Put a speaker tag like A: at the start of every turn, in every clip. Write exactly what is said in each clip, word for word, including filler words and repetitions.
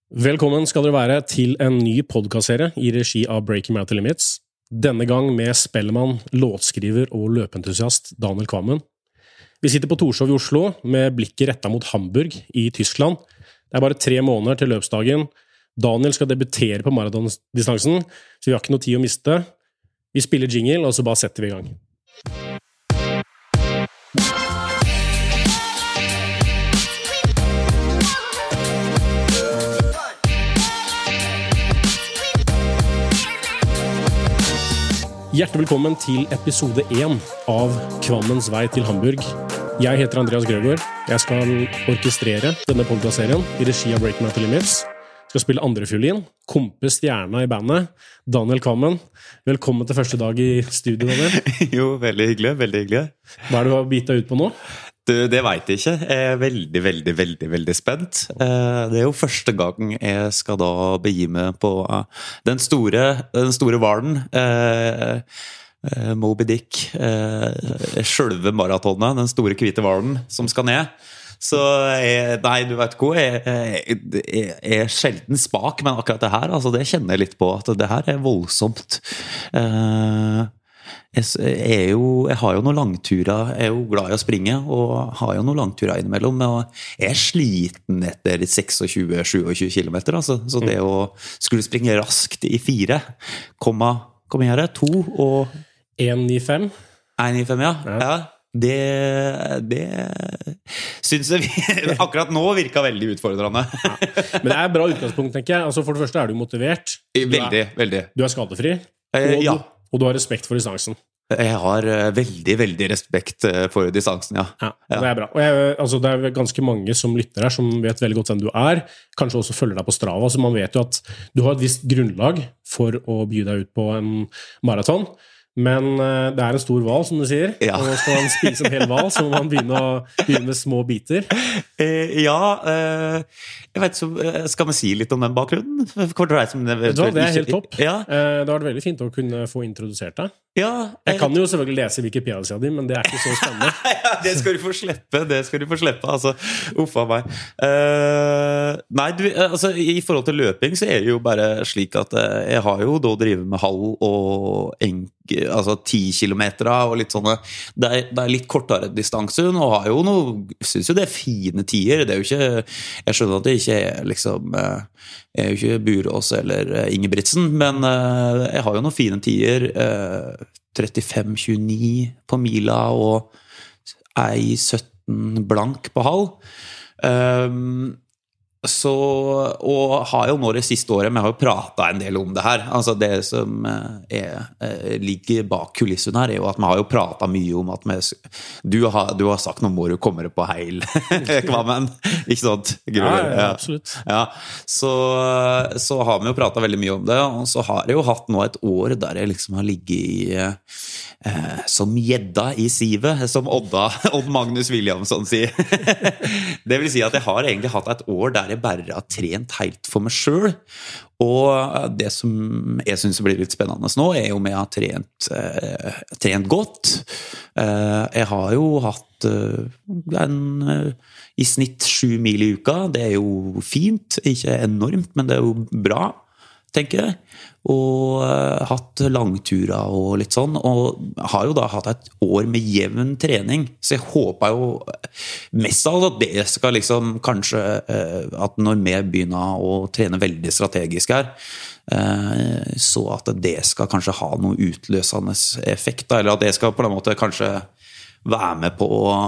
A: Velkommen skal dere være til en ny podcastserie i regi av Breaking Mountain Limits. Denne gang med spellemann, låtskriver og løpentusiast Daniel Kvammen. Vi sitter på Torshov i Oslo med blikket rettet mot Hamburg i Tyskland. Det er bare tre måneder til løpsdagen. Daniel skal debutere på maratondistansen, så vi har ikke noe tid å miste. Vi spiller jingle, og så bare setter vi i gang. Hjertelig velkommen til episode én av Kvammens vei til Hamburg. Jeg heter Andreas Grøgaard. Jeg skal orkestrere denne podcastserien i regi av Breaking Mountain Limits. Jeg skal spille andre fiolin, kompe stjerna i bandet, Daniel Kvammen. Velkommen til første dag i studio, Daniel.
B: Jo, veldig hyggelig, veldig hyggelig.
A: Hva er det du har bitt deg ut på nå?
B: Du, det vet jeg ikke. Jeg er veldig, veldig, veldig, veldig spent. Det er jo første gang jeg skal da begi meg på den store, den store varen. Moby Dick, selve maratonet, den store hvite varen som skal ned. Så jeg, nei, du vet hva, jeg, jeg, jeg, jeg er sjelden spak, men akkurat det her, altså det kjenner jeg litt på, at det her er voldsomt. Jeg, er jo, jeg har jo noen langturer, jeg er jo glad i å springe, og har jo noen langturer innimellom, og jeg er sliten etter tjueseks til tjuesju kilometer, altså. Så det å skulle springe raskt i fire, komma, kom igjen her, to og...
A: en nittifem?
B: en nittifem, ja. Ja. Ja. Det, det synes jeg akkurat nå virker veldig utfordrende. Ja.
A: Men det er et bra utgangspunkt, tenker jeg. Altså, for det første er du motivert. Du
B: veldig,
A: er,
B: veldig.
A: Du er skadefri,
B: eh,
A: og,
B: ja.
A: du, og du har respekt for distansen.
B: Jeg har veldig, veldig respekt for distansen, ja.
A: Ja, det er bra. Og jeg, altså, det er ganske mange som lytter her, som vet veldig godt hvem du er. Kanskje også følger deg på Strava, så man vet jo at du har et visst grunnlag for å by deg ut på en maraton. Men uh, det er en stor val, som du sier. Ja. Og skal man spise en hel val, så må man begynne, å, begynne med små biter.
B: Eh, ja, eh, jeg vet så, skal vi si litt om den bakgrunnen? For det, som det,
A: det er helt topp.
B: Ja.
A: Eh, det har vært veldig fint å kunne få introdusert deg.
B: Ja,
A: jeg, jeg kan jo selvfølgelig lese Wikipedia-sida di, men det er ikke så spennende.
B: Ja, det skal du få slippe, det skal du få slippe, altså. Uffa meg. Uh, nei, du, altså, i forhold til løping så er det jo bare slik at uh, jeg har jo da drivet med halv og enk, altså ti kilometer og litt sånne, det er, det er litt kortere distanse, og har jo noe, synes jo det er fine tider, det er jo ikke, jeg skjønner at det ikke er liksom, uh, jeg er jo ikke Burås eller uh, Ingebrigtsen, men uh, jeg har jo noen fine tider, uh, trettifem tjueni på mila og ei sytten blank på halv. Um, så, og har jo nå det siste året, men jeg har jo pratet en del om det her. Altså det som er, ligger bak kulissen her er jo at vi har jo pratet mye om at vi, du, har, du har sagt noe må du kommer på heil, Kvammen, ikke sant?
A: Ja, ja, absolutt.
B: Ja, så, så har vi jo pratet veldig mye om det, og så har jeg jo hatt nå et år der jeg liksom har ligget i eh, som gjedda i sivet, som Odda, Odd Magnus Williamson sier. Det vil si at jeg har egentlig hatt et år der jeg bare har trent helt for meg selv, og det som jeg synes blir litt spennende nå er jo med å ha trent, eh, trent godt. Eh, jeg har jo hatt eh, en, eh, i snitt sju mil i uka, det er jo fint, ikke enormt, men det er jo bra, tenker jeg, og uh, hatt langturer og litt sånn, og har jo da hatt et år med jevn trening, så jeg håper jo mest av at det skal liksom kanskje, uh, at når vi begynner å trene veldig strategisk her, uh, så at det skal kanskje ha noe utløsende effekt, eller at det skal på en måte kanskje være med på å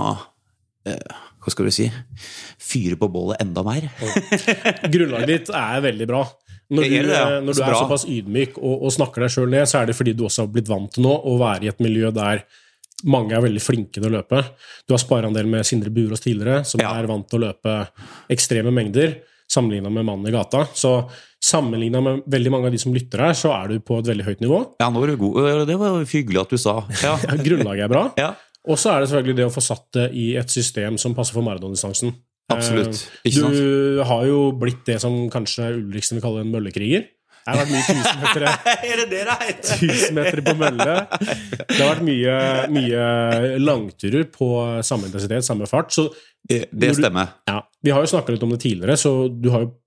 B: uh, hva skal du si, fyre på bålet enda mer.
A: Grunnlaget ditt er veldig bra. Når du, det, ja. når du er såpass ydmyk og, og snakker deg selv ned, så er det fordi du også har blitt vant til nå å være i et miljø der mange er veldig flinke til å løpe. Du har sparet en del med Sindre Burås tidligere, som ja. er vant til å løpe ekstreme mengder, sammenlignet med mannen i gata. Så sammenlignet med veldig mange av de som lytter her, så er du på et veldig høyt nivå.
B: Ja, nå er du god. Det var hyggelig at du sa. Ja.
A: Grunnlaget er bra.
B: Ja.
A: Og så er det selvfølgelig det å få satt det i et system som passer for maratondistansen.
B: Absolutt. Ikke sant?
A: Du har jo blitt det som kanskje Ulriksen vil kalle en møllekriger. Det har vært mye tusenmetere.
B: Er det det det heter?
A: Tusenmetere på mølle. Det har vært mye, mye langturer på samme intensitet, samme fart. Så
B: det, det stemmer.
A: Du, ja, vi har jo snakket litt om det tidligere, så du har jo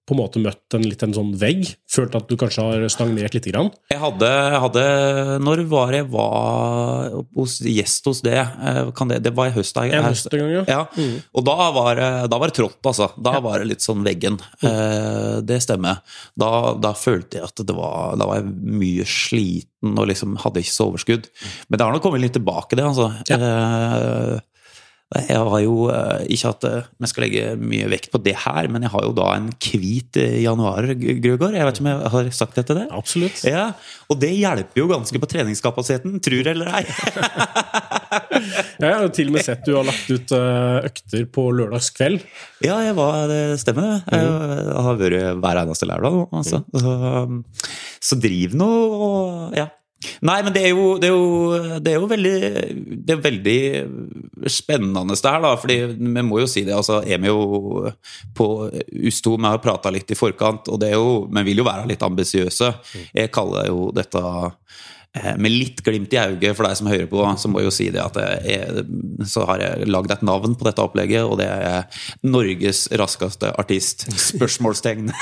A: på en måte møtt en litt en sånn vegg? Følt at du kanskje har stagnert litt grann?
B: Jeg hadde, jeg hadde Når var jeg var hos gjest hos det? Kan det, det var i høst.
A: En høst en gang, ja.
B: ja. Mm. Og da var, da var det trått, altså. Da ja. Var det litt sånn veggen. Mm. Eh, det stemmer. Da, da følte jeg at det var, da var jeg mye sliten og liksom hadde ikke så overskudd. Men det har nok kommet litt tilbake, det, altså. Ja. Eh, Jeg har jo ikke hatt Jeg skal legge mye vekt på det her, men jeg har jo da en hvit januar, Grøgaard. Jeg vet ikke om jeg har sagt det til det?
A: Absolutt.
B: Ja, og det hjelper jo ganske på treningskapasiteten, tror eller ei.
A: Jeg har jo til og med sett du har lagt ut økter på lørdagskveld.
B: Ja, jeg var, det stemmer. Jeg har vært hver eneste lørdag, altså. Så, så driv nå, og ja. Nei, men det er jo, det er jo, det er jo veldig, det er veldig spennende det her da, fordi vi må jo si det, altså er vi jo på Usto, vi har pratet litt i forkant, og det er jo, vi vil jo være litt ambisiøse. Jeg kaller jo dette med litt glimt i øyet for deg som hører på, så må jeg jo si det at jeg, så har jeg laget et navn på dette opplegget, og det er Norges raskeste artist, spørsmålstegn.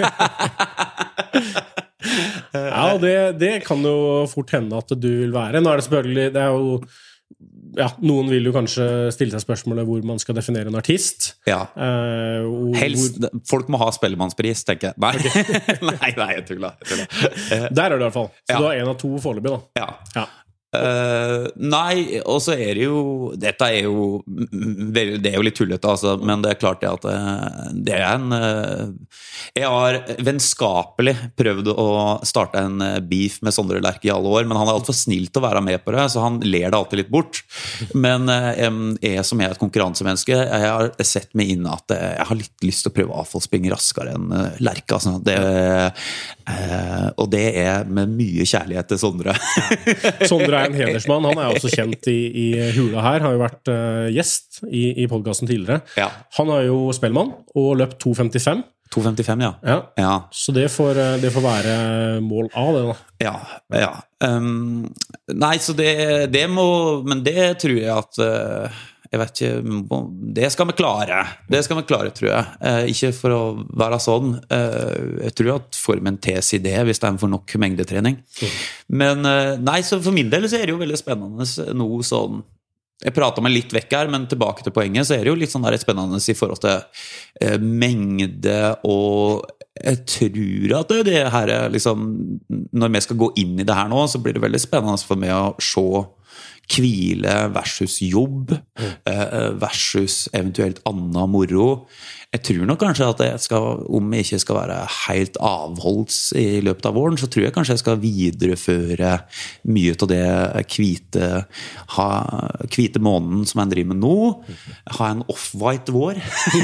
A: Ja, det, det kan jo fort hende at du vil være. Nå er det selvfølgelig, det er jo ja, noen vil jo kanskje stille seg spørsmålet hvor man skal definere en artist.
B: Ja,
A: uh,
B: helst, hvor... folk må ha spellemannspris, tenker jeg. Nei, okay. nei, nei, jeg tuller. Jeg tuller.
A: Der er du i hvert fall. Så
B: ja.
A: Du har en av to foreløpig da.
B: Ja. Ja. Uh, nei, og så er det jo dette er jo det er jo litt tullete, altså, men det er klart det at det er en uh, jeg har vennskapelig prøvd å starte en beef med Sondre Lerche i alle år, men han er alt for snill til å være med på det, så han ler det alltid litt bort, men uh, jeg som er et konkurransemenneske, jeg har sett meg inn at jeg har litt lyst til å prøve å springe raskere enn uh, Lerche, altså. Det, uh, og det er med mye kjærlighet til Sondre.
A: Sondre er en hedersmann, han er også kjent i, i Hula her, har jo vært uh, gjest i, i podcasten tidligere.
B: Ja.
A: Han er jo spellemann og løpt to femtifem.
B: to femtifem, ja.
A: Ja.
B: Ja.
A: Så det får, det får være mål A, det da.
B: Ja, ja. Um, nei, så det, det må, men det tror jeg at uh, jeg vet ikke, det skal vi klare. Det skal vi klare, tror jeg. Eh, ikke for å være sånn. Eh, jeg tror at formen tes i det, hvis det er for nok mengdetrening. Mm. Men eh, nei, så for min del så er det jo veldig spennende noe sånn, jeg prater meg litt vekk her, men tilbake til poenget, så er det jo litt sånn der spennende i forhold til eh, mengde, og jeg tror at det her er liksom, når vi skal gå inn i det her nå, så blir det veldig spennende for meg å se hvile versus jobb versus eventuelt annen moro. Jeg tror nok kanskje at jeg skal, om jeg ikke skal være helt avholds i løpet av våren, så tror jeg kanskje jeg skal videreføre mye av det hvite, ha, hvite måneden som jeg driver med nå, ha en off-white vår.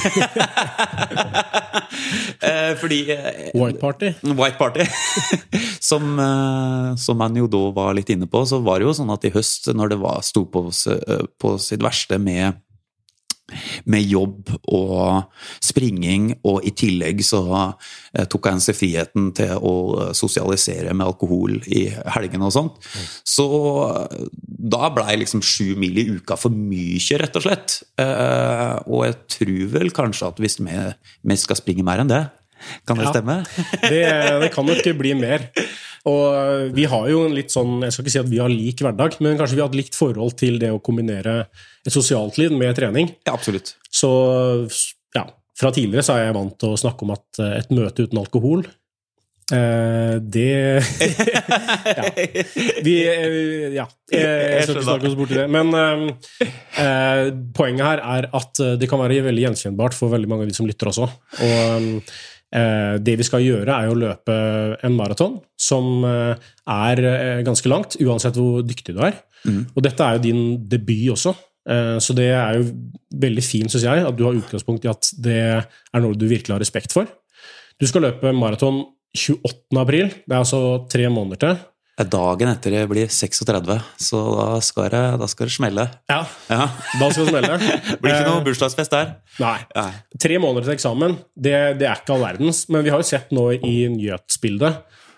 B: Fordi
A: White party.
B: White party. som, som man jo da var litt inne på, så var det jo sånn at i høst, når det var, sto på, på sitt verste med med jobb og springing, og i tillegg så eh, tok jeg en seg friheten til å sosialisere med alkohol i helgen og sånt. Mm. Så da ble jeg liksom sju mil i uka for mye, rett og slett. Eh, og jeg tror vel kanskje at hvis vi, vi skal springe mer enn det, kan det ja, stemme?
A: det, det kan jo ikke bli mer. Og vi har jo en litt sånn, jeg skal ikke si at vi har lik hverdag, men kanskje vi har et likt forhold til det å kombinere et sosialt liv med trening.
B: Ja, absolutt.
A: Så ja, fra tidligere så er jeg vant til å snakke om at et møte uten alkohol, eh, det ja, vi, ja, jeg, jeg skal ikke snakke oss bort i det, men eh, poenget her er at det kan være veldig gjenkjennbart for veldig mange av de som lytter også, og det vi skal gjøre er å løpe en maraton som er ganske langt, uansett hvor dyktig du er. Mm. Og dette er jo din debut også, så det er jo veldig fint, synes jeg, at du har utgangspunkt i at det er noe du virkelig har respekt for. Du skal løpe maraton tjueåttende april, det er altså tre måneder til.
B: Dagen etter det blir seksogtredve, så da skal det, da skal det smelle.
A: Ja, ja, da skal det smelle.
B: Blir ikke noe bursdagsfest der?
A: Nei. Tre måneder til eksamen, det, det er ikke all verdens, men vi har jo sett nå i nyhetsbildet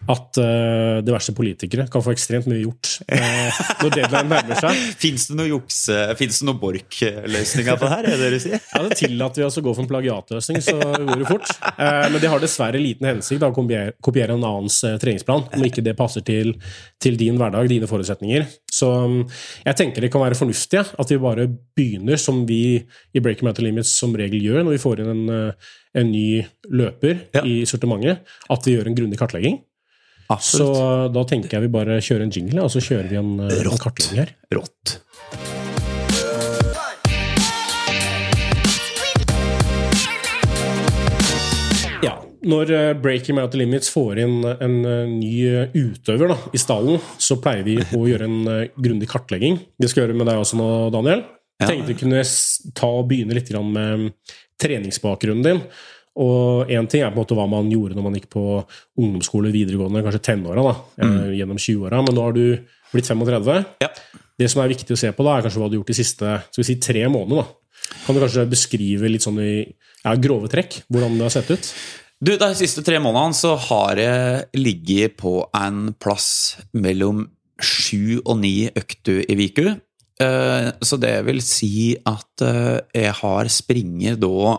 A: at uh, diverse politikere kan få ekstremt mye gjort uh, når deadline nærmer seg.
B: Finnes det noe juks, finnes det noe Borch-løsninger på det her, er det det du sier?
A: Ja, det tillater vi oss å gå for en plagiatløsning, så går det fort. Uh, men det har dessverre liten hensikt da, å kopiere, kopiere en annens uh, treningsplan, om ikke det passer til, til din hverdag, dine forutsetninger. Så um, jeg tenker det kan være fornuftig at vi bare begynner som vi i Breaking Mountain Limits som regel gjør når vi får inn en, uh, en ny løper ja. I sortimentet, at vi gjør en grundig kartlegging. Absolutt. Så da tenker jeg vi bare kjører en jingle, og så kjører vi en, en kartlegging her.
B: Rått.
A: Ja, når Breaking Mountain Limits får inn en ny utøver da, I stallen, så pleier vi å gjøre en grundig kartlegging. Det skal gjøre med deg også nå, Daniel. Jeg tenkte vi kunne ta og begynne litt med treningsbakgrunnen din. Og en ting er på en måte hva man gjorde når man gikk på ungdomsskole, videregående, kanskje tenåra da, mm. gjennom tjue-åra, men nå har du blitt femogtredve.
B: Ja.
A: Det som er viktig å se på da, er kanskje hva du har gjort de siste, skal vi si, tre måneder da. Kan du kanskje beskrive litt sånn I ja, grove trekk, hvordan det har sett ut?
B: Du, de siste tre månedene så har jeg ligget på en plass mellom sju og ni økter I viku. Så det vil si at jeg har springet da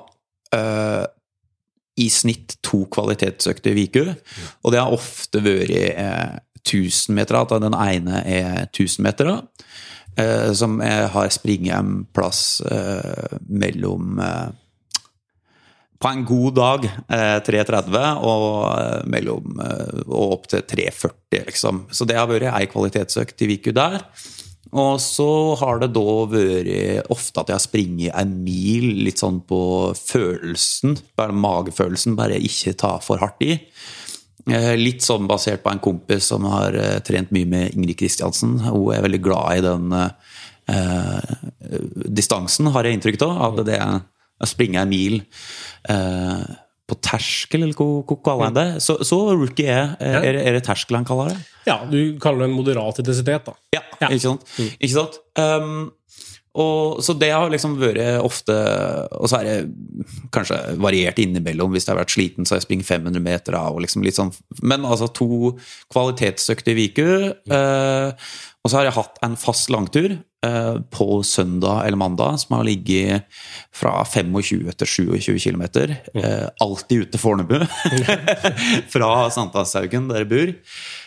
B: I snitt to kvalitetsøkter I viku, og det har ofte vært eh, tusen meter, at den ene er tusen meter, eh, som jeg har springet en plass eh, mellom eh, på en god dag eh, tre tretti og, eh, mellom, eh, og opp til tre førti, liksom. Så det har vært en kvalitetsøkt I viku der. Og så har det da vært ofte at jeg har springet en mil litt sånn på følelsen, bare magefølelsen, bare ikke ta for hardt I. Litt sånn basert på en kompis som har trent mye med Ingrid Kristiansen. Hun er veldig glad I den eh, distansen, har jeg inntrykk av, at det er å springe en mil eh, på terskel, eller hva, hva kaller han det? Så, så rookie er, er, er det terskel han kaller det?
A: Ja, du kaller det en moderat intensitet da.
B: Ja, ja. Ikke sant? Mm. Ikke sant? Um, og, så det har liksom vært ofte, og så er det kanskje variert innimellom, hvis jeg har vært sliten, så har jeg springet fem hundre meter av, og liksom litt sånn, men altså to kvalitetsøkter I viku, mm. uh, og så har jeg hatt en fast langtur uh, på søndag eller mandag, som har ligget fra tjuefem til tjuesju kilometer, mm. uh, alltid ute Fornebu, fra Sankthanshaugen, der jeg bor.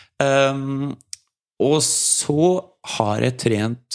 B: Um, og så har jeg trent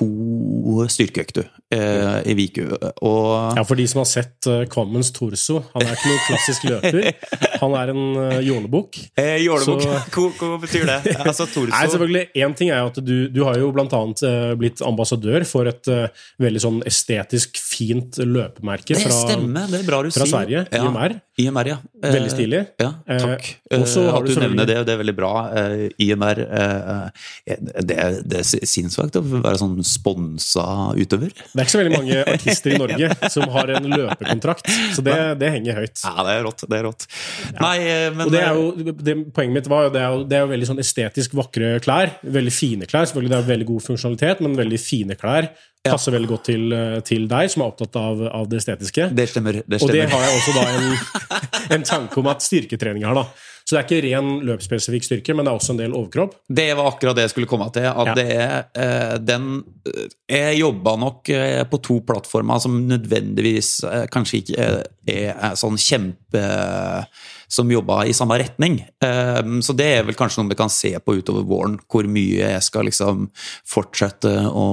B: to styrkeøkter eh, I viku. Og
A: ja, for de som har sett uh, Kvammens torso, han er ikke noen klassisk løper. Han er en uh, jålebukk.
B: Eh, jålebukk, hva, hva betyr det? Altså torso?
A: Nei, selvfølgelig, en ting er jo at du, du har jo blant annet uh, blitt ambassadør for et uh, veldig sånn estetisk fint løpemerke fra,
B: det stemmer, det er bra du
A: fra
B: sier.
A: Sverige,
B: ja.
A: I M R.
B: I M R, ja.
A: Veldig stilig.
B: Ja, takk.
A: Eh, også
B: uh,
A: har
B: at
A: du
B: du nevner det, det er veldig bra. Uh, I M R, uh, det, det er sinnsvagt å være sånn sponsa utøver.
A: Det er ikke så veldig mange artister I Norge som har en løpekontrakt, så det, det henger høyt.
B: Ja, det er rått, det er rått.
A: Ja.
B: Nei, men...
A: Og det er jo, det, poenget mitt var jo, det er jo, det er jo veldig sånn estetisk vakre klær, veldig fine klær, selvfølgelig det er veldig god funksjonalitet, men veldig fine klær, passer ja. veldig godt til, til deg, som er opptatt av, av det estetiske.
B: Det stemmer, det stemmer.
A: Og det har jeg også da en, en tanke om at styrketrening har da. Så det er ikke ren løpspesifikk styrke, men det er også en del overkropp.
B: Det var akkurat det jeg skulle komme til, at ja. det er den, jeg jobbet nok på to plattformer som nødvendigvis kanskje ikke er, er sånn kjempe som jobber I samme retning. Så det er vel kanskje noe vi kan se på utover våren, hvor mye jeg skal liksom fortsette å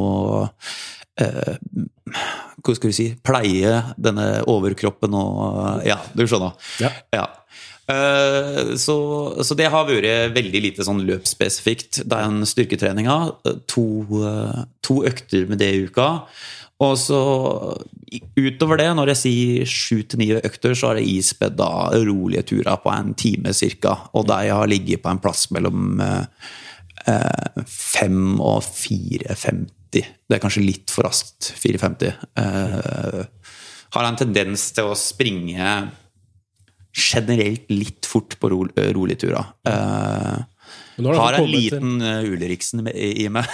B: hva skal vi si, pleie denne overkroppen og, ja, du skjønner.
A: Ja.
B: Ja. Så, så det har vært veldig lite sånn løpspesifikt. Det er en styrketrening, to, to økter med det I uka, og så utover det, når jeg sier sju til ni økter, så har jeg ispedd rolige turer på en time cirka, og der jeg har ligget på en plass mellom eh, fem og fire femti. Det er kanskje litt for raskt, fire femti. Eh, har en tendens til å springe generelt litt fort på ro, rolige turer. Uh, Har en liten uh, Ulriksen i, i meg.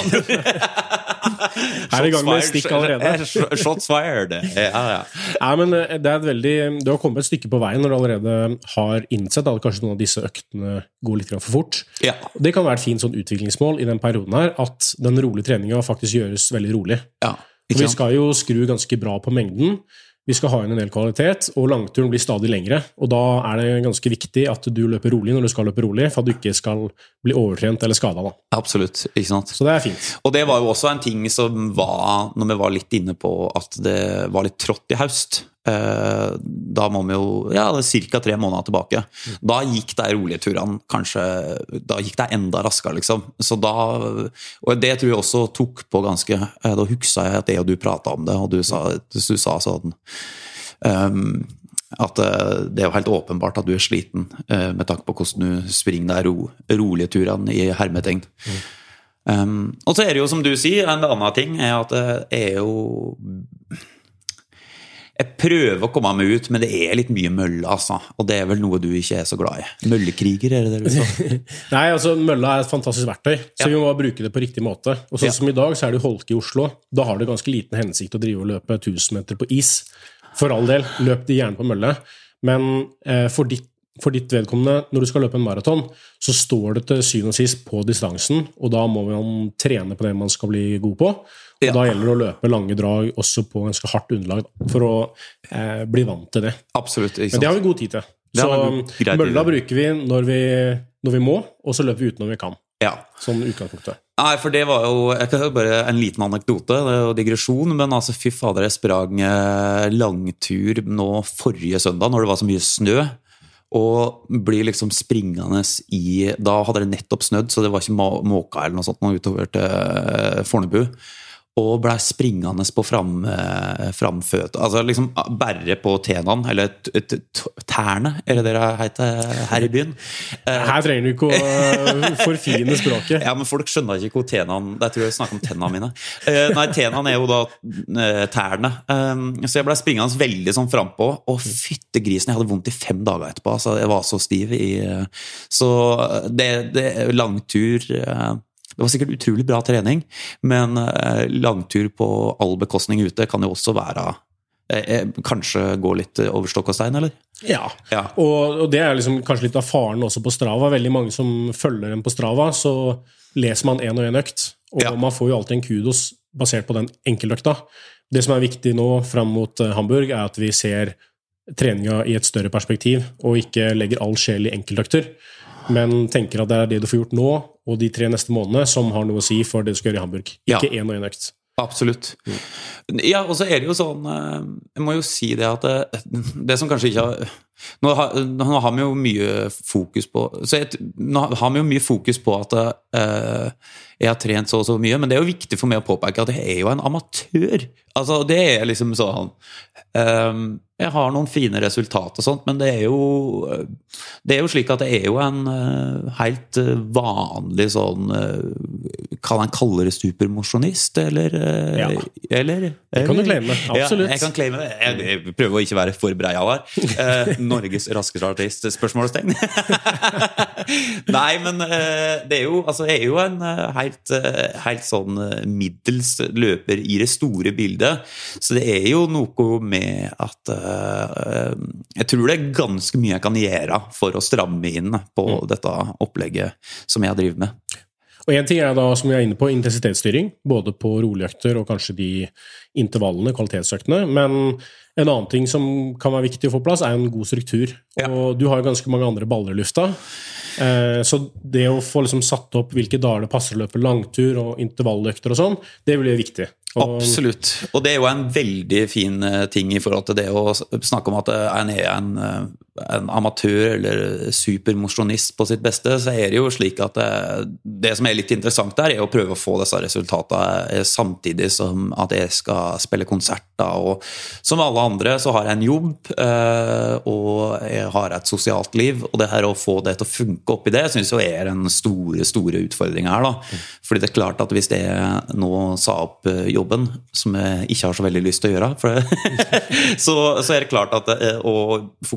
A: Er det i gang med stikk allerede?
B: Shots fired. Ja, ja.
A: Nei, men det er et veldig, du har kommet et stykke på veien når du allerede har innsett at kanskje noen av disse øktene går litt for fort.
B: Ja.
A: Det kan være et fint sånn utviklingsmål i den perioden her, at den rolige treningen faktisk gjøres veldig rolig.
B: Ja,
A: vi skal jo skru ganske bra på mengden, vi skal ha inn en del kvalitet, og langturen blir stadig lengre, og da er det ganske viktig at du løper rolig når du skal løpe rolig, for at du ikke skal bli overtrent eller skadet. Da.
B: Absolutt, ikke sant?
A: Så det er fint.
B: Og det var jo også en ting som var, når vi var litt inne på at det var litt trått i høst, eh, da må vi jo, ja, det er cirka tre måneder tilbake. Mm. Da gikk det rolige turene, kanskje, da gikk det enda raskere, liksom. Så da, og det tror jeg også tok på ganske, da husker jeg at det og du pratet om det, og du sa, du sa sånn, um, at det er jo helt åpenbart at du er sliten uh, med tanke på hvordan du springer der ro, rolige turene i hermetegn. Mm. Um, og så er det jo, som du sier, en annen ting er at det er jo jeg prøver å komme meg ut, men det er litt mye mølle, altså. Og det er vel noe du ikke er så glad i. Møllekriger, er det det du sa?
A: Nei, altså, mølla er et fantastisk verktøy, så ja. Vi må bruke det på riktig måte. Og sånn ja. Som i dag, så er det holke i Oslo. Da har det ganske liten hensikt å drive og løpe tusen meter på is. For all del, løp de gjerne på mølle. Men eh, for ditt For ditt vedkommende, når du skal løpe en maraton, så står det til syvende og sist på distansen, og da må man trene på det man skal bli god på. Og ja. Da gjelder det å løpe lange drag også på ganske hardt underlag for å eh, bli vant til det.
B: Absolutt, ikke sant?
A: Men det har vi god tid til. Så mølla bruker vi når, vi når vi må, og så løper vi ut når vi kan.
B: Ja.
A: Sånn utgangspunktet.
B: Nei, for det var jo jeg kan bare en liten anekdote, det er jo digresjon, men altså fy fader, jeg sprang langtur nå forrige søndag når det var så mye snø, og blir liksom springende i, da hadde det nettopp snødd, så det var ikke må- måka eller noe sånt nå utover til Fornebu, og ble springende på fram, framføt, altså liksom bare på tenene, eller t- t- t- tærne, er det dere heter her i byen?
A: Her trenger du ikke å forfine språket.
B: Ja, men folk skjønner ikke hvor tenene, det tror jeg snakker om tennene mine. Nei, tenene er jo da tærne, så jeg ble springende veldig sånn frempå, og fytte grisen, jeg hadde vondt i fem dager etterpå, altså jeg var så stiv i, så det, det langtur, det var sikkert utrolig bra trening, men langtur på all bekostning ute kan jo også være, eh, kanskje gå litt over stokk og stein, eller?
A: Ja,
B: ja.
A: Og, og det er liksom kanskje litt av faren også på Strava. Veldig mange som følger en på Strava, så leser man en og en økt, og ja. Man får jo alltid en kudos basert på den enkeltøkta. Det som er viktig nå frem mot Hamburg er at vi ser treninga i et større perspektiv, og ikke legger all sjel i enkeltøkter, men tenker at det er det du får gjort nå, og de tre neste månedene, som har noe å si for det du skal gjøre i Hamburg. Ikke ja. En og en økt.
B: Absolutt. Mm. Ja, og så er det jo sånn, jeg må jo si det at det, det som kanskje ikke har, nå har, nå har vi jo mye fokus på, så jeg, nå har vi jo mye fokus på at eh, jeg har trent så og så mye, men det er jo viktig for meg å påpeke at jeg er jo en amatør. Altså, det er liksom sånn, eh, jeg har noen fine resultater og sånt, men det er jo det er jo slik at det er jo en uh, helt uh, vanlig sånn uh, kan man kalle det supermosjonist, eller? Uh,
A: ja,
B: eller,
A: det kan du claime, absolutt.
B: Ja, jeg kan claime, jeg, jeg prøver å ikke være for brei av her. Uh, Norges raskeste artist, spørsmålstegn. Nei, men uh, det er jo, altså, jeg er jo en uh, helt, uh, helt sånn uh, middels løper i det store bildet, så det er jo noe med at uh, jeg tror det er ganske mye jeg kan gjøre for å stramme inn på mm. dette opplegget som jeg driver med.
A: Og en ting er da, som jeg er inne på, intensitetsstyring, både på roligøkter og kanskje de intervallene, kvalitetsøktene, men en annen ting som kan være viktig å få plass er en god struktur. Ja. Og du har jo ganske mange andre baller i lufta, så det å få liksom satt opp hvilke dager det passer å løpe langtur og intervalløkter og sånn, det blir viktig.
B: Og absolutt, og det er jo en veldig fin ting i forhold til det å snakke om at en er en, en amatør eller supermosjonist på sitt beste, så er det jo slik at det, det som er litt interessant der er å prøve å få disse resultatene samtidig som at jeg skal spille konserter, og som alle andre så har jeg en jobb og jeg har et sosialt liv, og det her å få det til å funke opp i det synes jeg er en store, store utfordring her da, fordi det er klart at hvis jeg nå sa opp jobb som jeg ikke har så veldig lyst til å gjøre for det. så, så er det klart at og fokuserte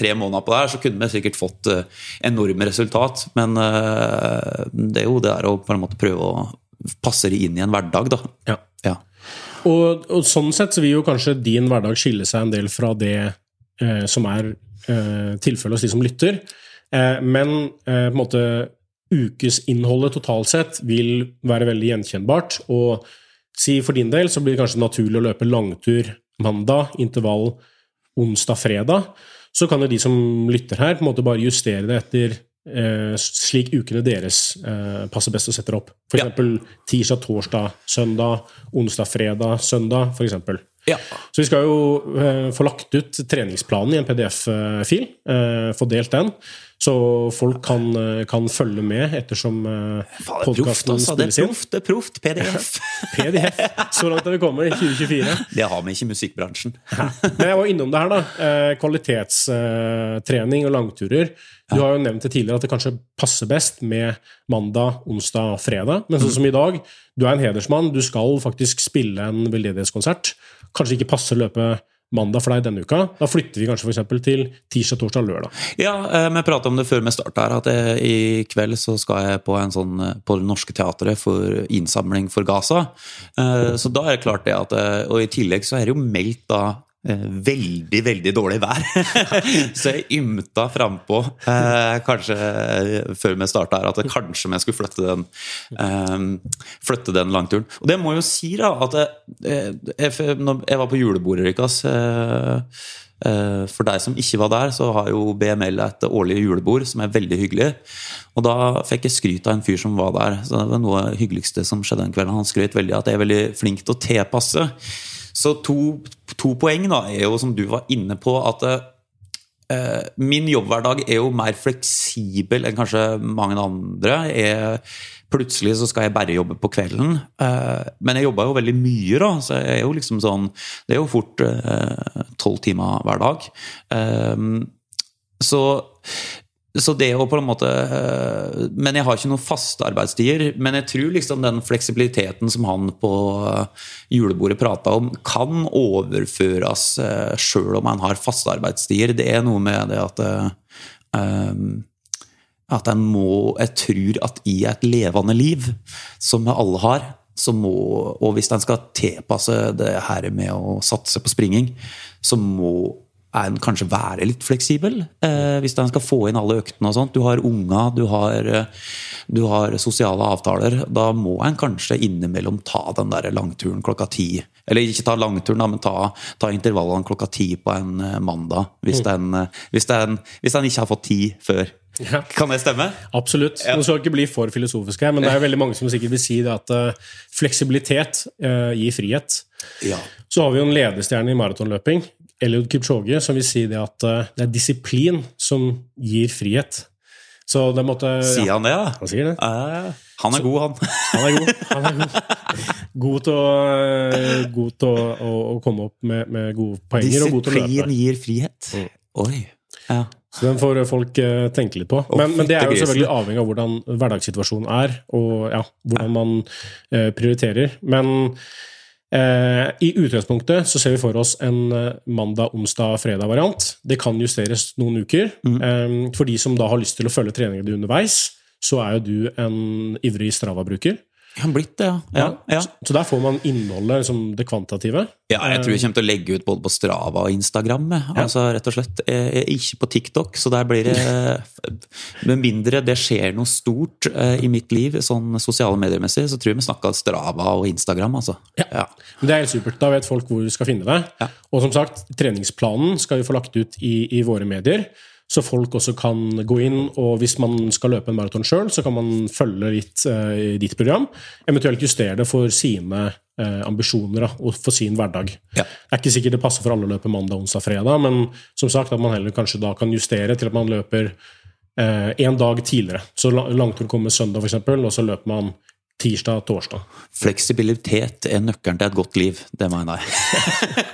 B: tre måneder på det her, så kunne vi sikkert fått uh, enorme resultat, men uh, det er jo det der å på en måte prøve å passe det inn i en hverdag da.
A: Ja.
B: Ja.
A: Og, og sånn sett så vil jo kanskje din hverdag skille seg en del fra det eh, som er eh, tilfellet hos de som lytter, eh, men eh, på en måte ukesinnholdet totalt sett vil være veldig gjenkjennbart, og si for din del så blir det kanskje naturlig å løpe langtur mandag, intervall onsdag, fredag, så kan jo de som lytter her på en måte bare justere det etter eh, slik ukene deres eh, passer best å sette opp. For eksempel ja. tirsdag, torsdag, søndag, onsdag, fredag, søndag, for eksempel.
B: Ja.
A: Så vi skal jo eh, få lagt ut treningsplanen i en P D F-fil, eh, få delt den, så folk kan, kan følge med ettersom uh, podcasten
B: altså.
A: spilles inn.
B: Det er proft, det er proft, P D F.
A: P D F, så langt har vi kommet i tjue tjuefire.
B: Det har vi ikke i musikkbransjen.
A: Men jeg var innom det her da, uh, kvalitetstrening uh, og langturer. Du har jo nevnt det tidligere at det kanskje passer best med mandag, onsdag og fredag, men sånn som i dag, du er en hedersmann, du skal faktisk spille en veldedighetskonsert, kanskje ikke passe å løpe mandag for deg denne uka, da flytter vi kanskje for eksempel til tirsdag, torsdag, lørdag.
B: Ja, vi pratet om det før vi startet her, at jeg, i kveld så skal jeg på en sånn, på det norske teatret for innsamling for Gaza, så da er det klart det at, og i tillegg så er det jo meldt da veldig, veldig dårlig vær. Så jeg ymta frem på eh, kanskje før vi startet her, at det, kanskje vi skulle flytte den eh, flytte den langturen. Og det må jeg jo si da, at jeg, jeg, når jeg var på julebordet, Rikas, eh, eh, for deg som ikke var der, så har jo B M L et årlig julebord som er veldig hyggelig. Og da fikk jeg skryt av en fyr som var der. Så det var noe av det hyggeligste som skjedde den kvelden. Han skryt veldig at jeg er veldig flink til å tilpasse. Så to, to poeng da, er jo som du var inne på, at eh, min jobbhverdag er jo mer fleksibel enn kanskje mange andre. Jeg, plutselig så skal jeg bare jobbe på kvelden, eh, men jeg jobber jo veldig mye da, så jeg er jo liksom sånn, det er jo fort tolv eh, timer hver dag. Eh, så Så det er jo på en måte, men jeg har ikke noen faste arbeidstider, men jeg tror liksom den fleksibiliteten som han på julebordet pratet om, kan overføres selv om han har faste arbeidstider. Det er noe med det at, at en må, jeg tror at i et levende liv, som vi alle har, så må, og hvis en skal tilpasse det her med å satse på springing, så må er en kanskje være litt fleksibel eh, hvis den skal få inn alle øktene og sånt. Du har unger, du har, du har sosiale avtaler. Da må en kanskje innimellom ta den der langturen klokka ti. Eller ikke ta langturen, da, men ta, ta intervallene klokka ti på en mandag, hvis, mm. den, hvis, den, hvis den ikke har fått tid før. Ja. Kan det stemme?
A: Absolutt.
B: Ja.
A: Nå skal jeg ikke bli for filosofisk her, men det er veldig mange som sikkert vil si det at uh, fleksibilitet uh, gir frihet.
B: Ja.
A: Så har vi jo en ledestjerne i maratonløping, Eliud Kipchoge, som vil si det at uh, det er disiplin som gir frihet. Så det måtte...
B: Sier han det, da?
A: Han sier det.
B: Uh, han er så, god, han.
A: Han er god. Han er god. God til å, god til å, å, å komme opp med, med gode poenger,
B: disiplin
A: og god til å løpe.
B: Disiplin gir frihet. Mm. Oi. Ja.
A: Så den får folk uh, tenke litt på. Men, men det er jo selvfølgelig avhengig av hvordan hverdagssituasjonen er, og ja, hvordan man uh, prioriterer. Men uh, i utgangspunktet så ser vi for oss en uh, mandag, onsdag, fredag variant. Det kan justeres noen uker. Mm. Um, for de som da har lyst til å følge treningene underveis, så er jo du en ivrig Strava-bruker.
B: Jeg har blitt det, ja. ja, ja.
A: Så, så der får man innholdet, liksom det kvantitative.
B: Ja, jeg tror jeg kommer til å legge ut både på Strava og Instagram. Altså, rett og slett. Jeg er ikke på TikTok, så der blir det med mindre det skjer noe stort i mitt liv, sånn sosiale medier-messig, så tror jeg vi snakker Strava og Instagram, altså.
A: Ja, ja. Men det er helt supert. Da vet folk hvor de skal finne det. Ja. Og som sagt, treningsplanen skal vi få lagt ut i, i våre medier, så folk også kan gå inn, og hvis man skal løpe en maraton selv, så kan man følge litt uh, i ditt program, eventuelt justere det for sine uh, ambisjoner da, og for sin hverdag. Ja. Det er ikke sikkert det passer for alle å løpe mandag, onsdag, fredag, men som sagt at man heller kanskje da kan justere til at man løper uh, en dag tidligere. Så langtur kommer søndag for eksempel, og så løper man tirsdag, torsdag.
B: Fleksibilitet er nøkkelen til et godt liv, det mener jeg.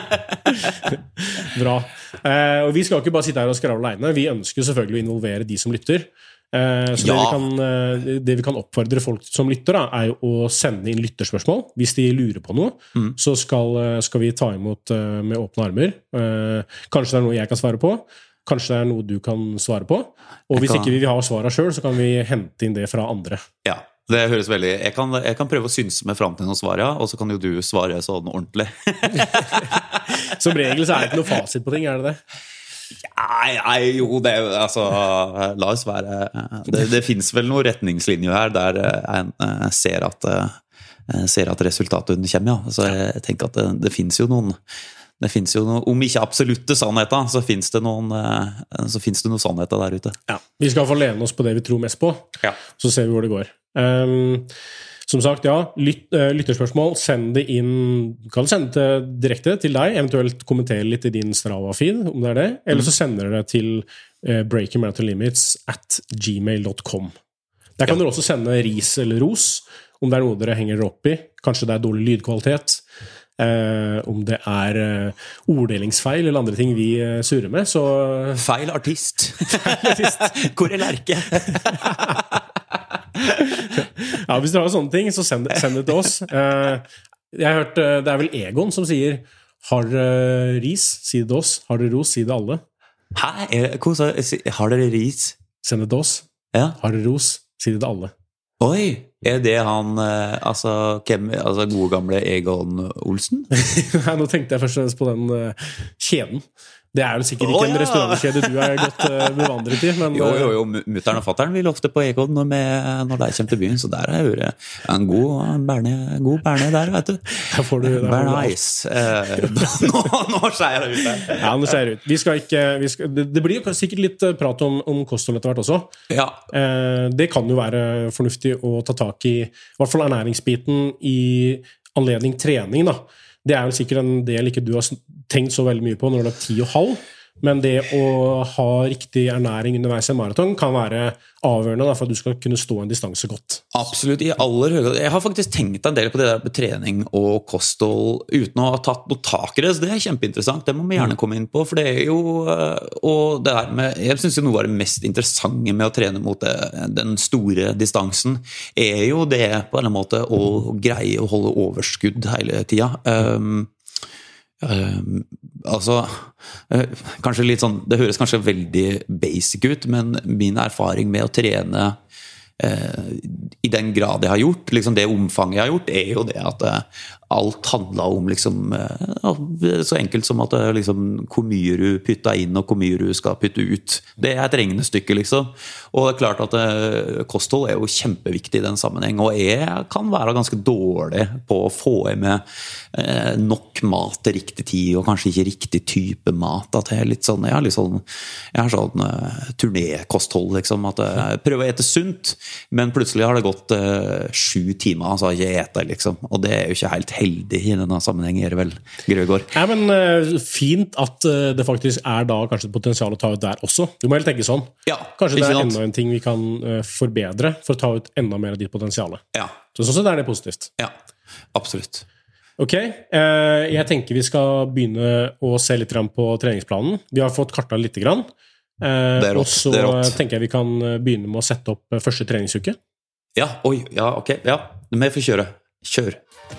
A: Bra. Eh, og vi skal ikke bare sitte her og skravle alene. Vi ønsker selvfølgelig å involvere de som lytter. Eh, så ja. det, vi kan, eh, det vi kan oppfordre folk som lytter da, er jo å sende inn lytterspørsmål. Hvis de lurer på noe, mm. så skal, skal vi ta imot uh, med åpne armer. Eh, kanskje det er noe jeg kan svare på. Kanskje det er noe du kan svare på. Og hvis
B: kan...
A: ikke vi vil ha svaret selv, så kan vi hente inn det fra andre.
B: Ja, det høres veldig... Jeg kan, jeg kan prøve å synse meg frem til noen svar, ja, og så kan jo du svare sånn ordentlig.
A: Som regel så er det ikke noe fasit på ting, er det det?
B: Nei, nei, jo, det er altså, la oss være... Det, det finnes vel noen retningslinjer her, der jeg, jeg ser at... Jeg ser at resultatet kommer, ja. Så jeg tenker at det, det finnes jo noen... Det finnes jo noe, om ikke absolutte sannheter, så finnes det noen, så finnes det noen sannheter der ute.
A: Ja, vi skal få lene oss på det vi tror mest på,
B: ja.
A: Så ser vi hvor det går. Um, som sagt, ja, lyt, uh, lytterspørsmål, send det inn, kan du sende det direkte til deg, eventuelt kommentere litt i din Strava-feed, om det er det, eller så sender dere det til uh, breaking marathon limits at gmail dot com. Der kan ja. Dere også sende ris eller ros, om det er noe dere henger opp i, kanskje det er dårlig lydkvalitet, Eh, om det er eh, orddelingsfeil eller andre ting vi eh, surrer med, så...
B: Feil artist. Feil artist. Hvor er Lerke?
A: Ja, hvis dere har sånne ting, så send, send det til oss. Eh, jeg har hørt, det er vel Egon som sier, har dere ris, si det til oss. Har dere ros, si det alle.
B: Hæ? Hvordan, har dere ris?
A: Send det til oss.
B: Ja.
A: Har dere ros, si det til alle.
B: Oi, er det han, altså, hvem, altså gode gamle Egon Olsen?
A: Nei, nå tenkte jeg først og fremst på den uh, kjeden. Det er jo sikkert ikke oh, ja. En restaurantkjede du er godt uh, bevandret i, men...
B: Jo, jo, jo, mutteren og fatteren vil ofte på Egon når, vi, når de kommer til byen, så der er jo en god berne, god berne der, vet du.
A: Der får du...
B: Bernice. Uh, nå, nå skjer det ut der.
A: Ja, nå skjer det ut. Vi skal ikke... Vi skal, det, det blir jo sikkert litt prat om, om kosthold etter hvert også.
B: Ja.
A: Uh, det kan jo være fornuftig å ta tak i, i hvert fall ernæringsbiten i anledning trening, da. Det er jo sikkert en del ikke du har tenkt så veldig mye på når du er ti og halv, men det å ha riktig ernæring underveis i en maraton kan være avgjørende for at du skal kunne stå en distanse godt.
B: Absolutt, i aller høyere. Jeg har faktisk tenkt en del på det der med trening og kosthold uten å ha tatt noe tak i det, så det er kjempeinteressant. Det må vi gjerne komme inn på, for det er jo, og det her med, jeg synes jo noe av det mest interessante med å trene mot det, den store distansen, er jo det på en måte å greie å holde overskudd hele tiden. Um, Uh, altså uh, kanskje litt sånn, det høres kanskje veldig basic ut, men min erfaring med å trene uh, i den grad jeg har gjort, liksom det omfanget jeg har gjort, er jo det at uh, alt handler om liksom, uh, så enkelt som at uh, liksom, hvor mye du putter inn og hvor mye du skal putte ut. Det er et regnestykke liksom, og det er klart at uh, kosthold er jo kjempeviktig i den sammenheng, og jeg kan være ganske dårlig på å få i med uh, nok mat til riktig tid, og kanskje ikke riktig type mat, at jeg er litt sånn, jeg har litt sånn, jeg har sånn uh, turnékosthold liksom, at jeg prøver å ete sunt, men plutselig har det gått uh, sju timer, så har jeg ikke etet liksom, og det er jo ikke helt heldig i denne sammenhengen, er det vel, Grøgaard?
A: Ja, men uh, fint at uh, det faktisk er da kanskje et potensial å ta ut der også. Du må helt tenke sånn.
B: Ja,
A: kanskje det er enda en ting vi kan uh, forbedre for å ta ut enda mer av ditt potensial.
B: Ja.
A: Så sånn sett er det positivt.
B: Ja, absolutt.
A: Ok, uh, jeg tenker vi skal begynne å se litt på treningsplanen. Vi har fått kartet litt grann. Uh,
B: det er rått,
A: og så
B: det er rått.
A: tenker jeg vi kan begynne med å sette opp første treningsuke.
B: Ja, oi, ja, ok, ja. Vi får kjøre. Kjør.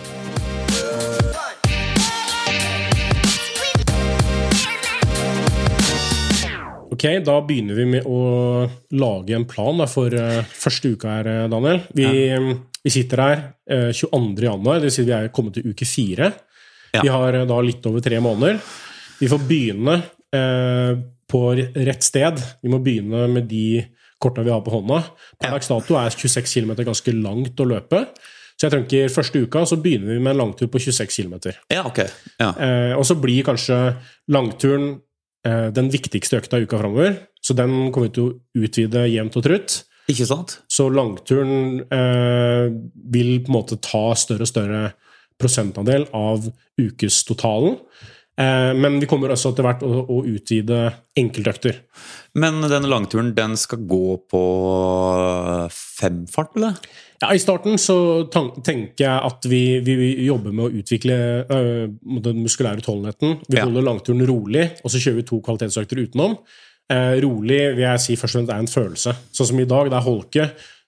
A: Ok, da begynner vi med å lage en plan da, for uh, første uka her, Daniel. Vi, ja. vi sitter her uh, tjueandre januar, det vil si vi er kommet til uke fire. Ja. Vi har uh, da litt over tre måneder. Vi får begynne uh, på rett sted. Vi må begynne med de kortene vi har på hånda. Per dags dato er tjueseks kilometer ganske langt å løpe. Så jeg tenker første uka så begynner vi med en langtur på tjueseks kilometer.
B: Ja, ok. Ja.
A: Uh, og så blir kanskje langturen den viktigste økta uka fremover, så den kommer vi til å utvide jevnt og trutt.
B: Ikke sant?
A: Så langturen eh, vil på en måte ta større og større prosentandel av ukestotalen, eh, men vi kommer også til hvert å, å utvide enkeltøkter.
B: Men denne langturen, den skal gå på femfart, eller?
A: Ja, i starten så tenker jeg at vi, vi jobber med å utvikle øh, den muskulære utholdenheten. Vi holder ja. Langturen rolig, og så kjører vi to kvalitetsøkter utenom. Eh, rolig vil jeg si først og fremst er en følelse. Sånn som i dag, det er holke,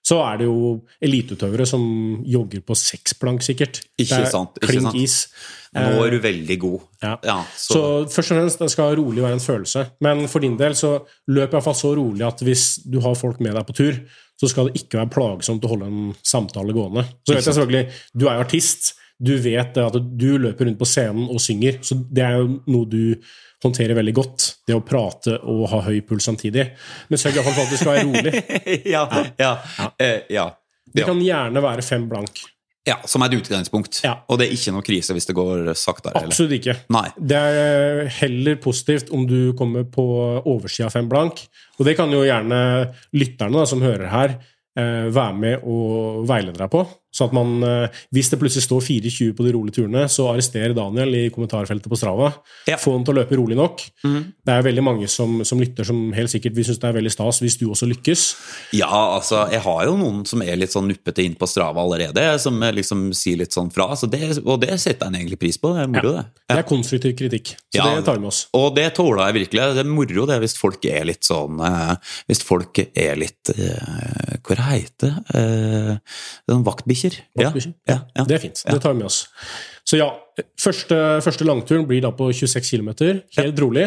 A: så er det jo eliteutøvere som jogger på seks plank sikkert.
B: Ikke sant, ikke
A: klink
B: sant.
A: is.
B: Nå er du veldig god.
A: Ja.
B: Ja,
A: så.
B: så.
A: så først og fremst, det skal rolig være en følelse. Men for din del så løp i hvert fall så rolig at hvis du har folk med deg på tur, så skal det ikke være plagsomt å holde en samtale gående. Så vet jeg selvfølgelig, du er jo artist, du vet at du løper rundt på scenen og synger, så det er jo noe du håndterer veldig godt, det å prate og ha høy puls samtidig. Men sørg i hvert fall for at du skal være rolig.
B: ja, ja, ja.
A: Ja.
B: Eh, ja.
A: Det kan gjerne være fem blank.
B: Ja, som er et utgangspunkt.
A: Ja.
B: Og det er ikke noe krise hvis det går saktere.
A: Absolutt ikke.
B: Nei.
A: Det er heller positivt om du kommer på oversiden av fem blank. Og det kan jo gjerne lytterne da, som hører her, eh, være med og veilede deg på. Så at man, eh, hvis det plutselig står fire tjue på de rolige turene, så arresterer Daniel i kommentarfeltet på Strava.
B: Ja.
A: Få han til å løpe rolig nok.
B: Mm.
A: Det er veldig mange som, som lytter som helt sikkert vil synes det er veldig stas hvis du også lykkes.
B: Ja, altså, jeg har jo noen som er litt sånn nuppete inn på Strava allerede, som liksom sier litt sånn fra, så det, og det setter jeg egentlig pris på. Det er moro,
A: Ja.
B: det. Ja.
A: Det er konstruktiv kritikk, så
B: Ja,
A: det tar vi med oss.
B: Og det tåler jeg virkelig. Det er moro det hvis folk er litt sånn eh, hvis folk er litt eh, hva det heter eh, sånn vaktbikkjer.
A: Vaktbikkjer?
B: Ja, ja, ja.
A: Det er fint, det tar vi med oss. Så ja, første, første langturen blir da på tjueseks kilometer, helt rolig.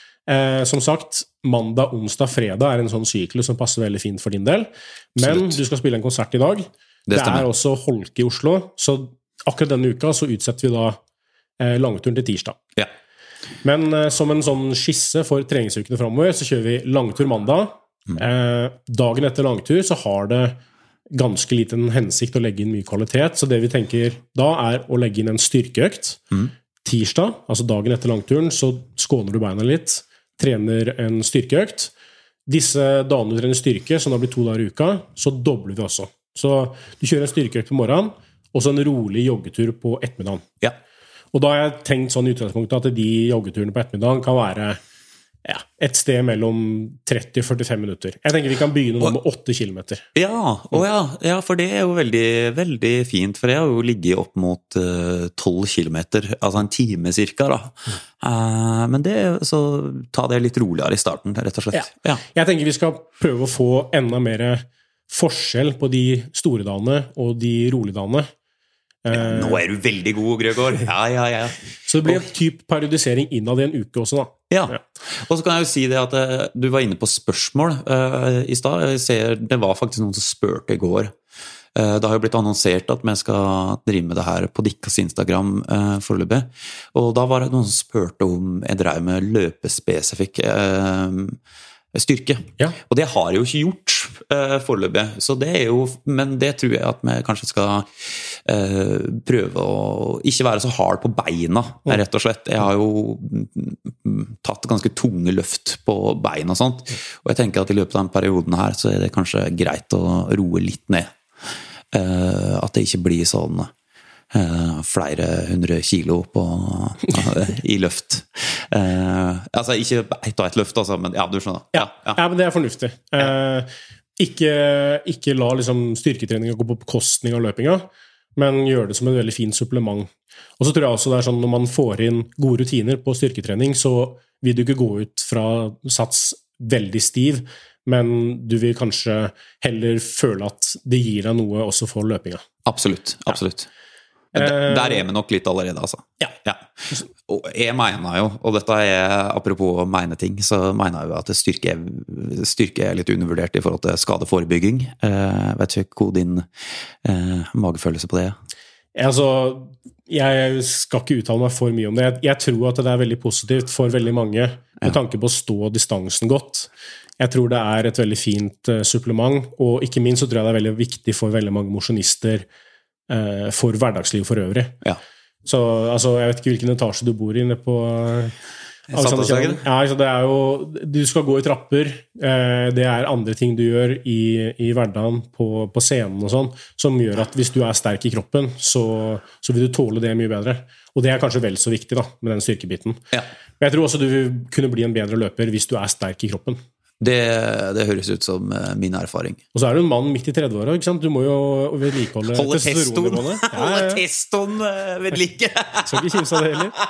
A: Eh, som sagt, mandag, onsdag, fredag er en sånn syklus som passer veldig fint for din del. Men
B: Absolutt.
A: du skal spille en konsert i dag. Det,
B: Det stemmer.
A: er også Holke i Oslo, så akkurat denne uka så utsetter vi da eh, langturen til tirsdag.
B: Ja.
A: Men eh, som en sånn skisse for treningsukene fremover, så kjører vi langtur mandag. Eh, dagen etter langtur så har det ganske liten hensikt å legge inn mye kvalitet, så det vi tenker da er å legge inn en styrkeøkt.
B: Mm.
A: Tirsdag, altså dagen etter langturen, så skåner du beina litt, trener en styrkeøkt. Disse dagene du trener styrke, som da blir to dager i uka, så dobler vi også. Så du kjører en styrkeøkt på morgenen, og så en rolig joggetur på ettermiddagen.
B: Ja.
A: Og da har jeg tenkt sånn i utgangspunktet at de joggeturene på ettermiddagen kan være ja, et sted mellom tretti og førtifem minutter. Jeg tenker vi kan begynne nå med åtte kilometer.
B: Ja, å ja, ja, for det er jo veldig, veldig fint, for det har jo ligget opp mot tolv uh, kilometer, altså en time cirka da. Mm. Uh, men det, så ta det litt roligere i starten, rett og slett.
A: Ja.
B: Ja.
A: Jeg tenker vi skal prøve å få enda mer forskjell på de store dagene og de rolige dagene.
B: Ja, nå er du veldig god, Gregor. Ja, ja, ja.
A: Så det blir en typ periodisering innad i en uke også da.
B: Ja, og så kan jeg jo si det at uh, du var inne på spørsmål uh, i stad. Jeg ser, det var faktisk noen som spurte i går. Uh, det har jo blitt annonsert at vi skal drive med det her på Dikkas Instagram uh, foreløpig. Og da var det noen som spurte om jeg drev med løpespesifikk uh, styrke.
A: Ja.
B: Og det har jeg jo ikke gjort uh, foreløpig, så det er jo, men det tror jeg at vi kanskje skal uh, prøve å ikke være så hard på beina, rett og slett. Jeg har jo tatt ganske tunge løft på beina og sånt, og jeg tenker at i løpet av den perioden her så er det kanskje greit å roe litt ned. Uh, at det ikke blir sånn Uh, flere hundre kilo på, uh, i løft. Uh, altså ikke ett og ett løft, altså, men ja, du skjønner.
A: Ja, ja. ja men det er fornuftig. Ja. Uh, ikke, ikke la liksom, styrketreninga gå på bekostning av løpinga, men gjør det som en veldig fin supplement. Og så tror jeg også det er sånn, når man får inn gode rutiner på styrketrening, så vil du ikke gå ut fra sats veldig stiv, men du vil kanskje heller føle at det gir deg noe også for løpinga.
B: Absolutt, absolutt. Ja. Der er vi nok litt allerede, altså.
A: Ja.
B: Ja. Og jeg mener jo, og dette er apropos mene ting, så mener jeg jo at styrke, styrke er litt undervurdert i forhold til skadeforebygging. Jeg vet ikke hvor din eh, magefølelse på det er.
A: Altså, jeg skal ikke uttale meg for mye om det. Jeg tror at det er veldig positivt for veldig mange med tanke på å stå distansen godt. Jeg tror det er et veldig fint supplement, og ikke minst så tror jeg det er veldig viktig for veldig mange mosjonister for hverdagsliv for øvrig.
B: Ja.
A: Så altså, jeg vet ikke hvilken etasje du bor i nede på
B: Saltåshagen.
A: Ja, altså, det er jo, du skal gå i trapper, det er andre ting du gjør i, i hverdagen på, på scenen og sånn, som gjør at hvis du er sterk i kroppen, så, så vil du tåle det mye bedre. Og det er kanskje vel så viktig da, med den styrkebiten. Ja. Men jeg tror også du vil kunne bli en bedre løper hvis du er sterk i kroppen.
B: Det, det høres ut som min erfaring.
A: Og så er du en mann midt i tredve-åra, ikke sant? Du må jo vedlikeholde
B: Holde testoen,
A: ja, ja.
B: Holde testoen ved like.
A: Skal ikke kimse av det heller.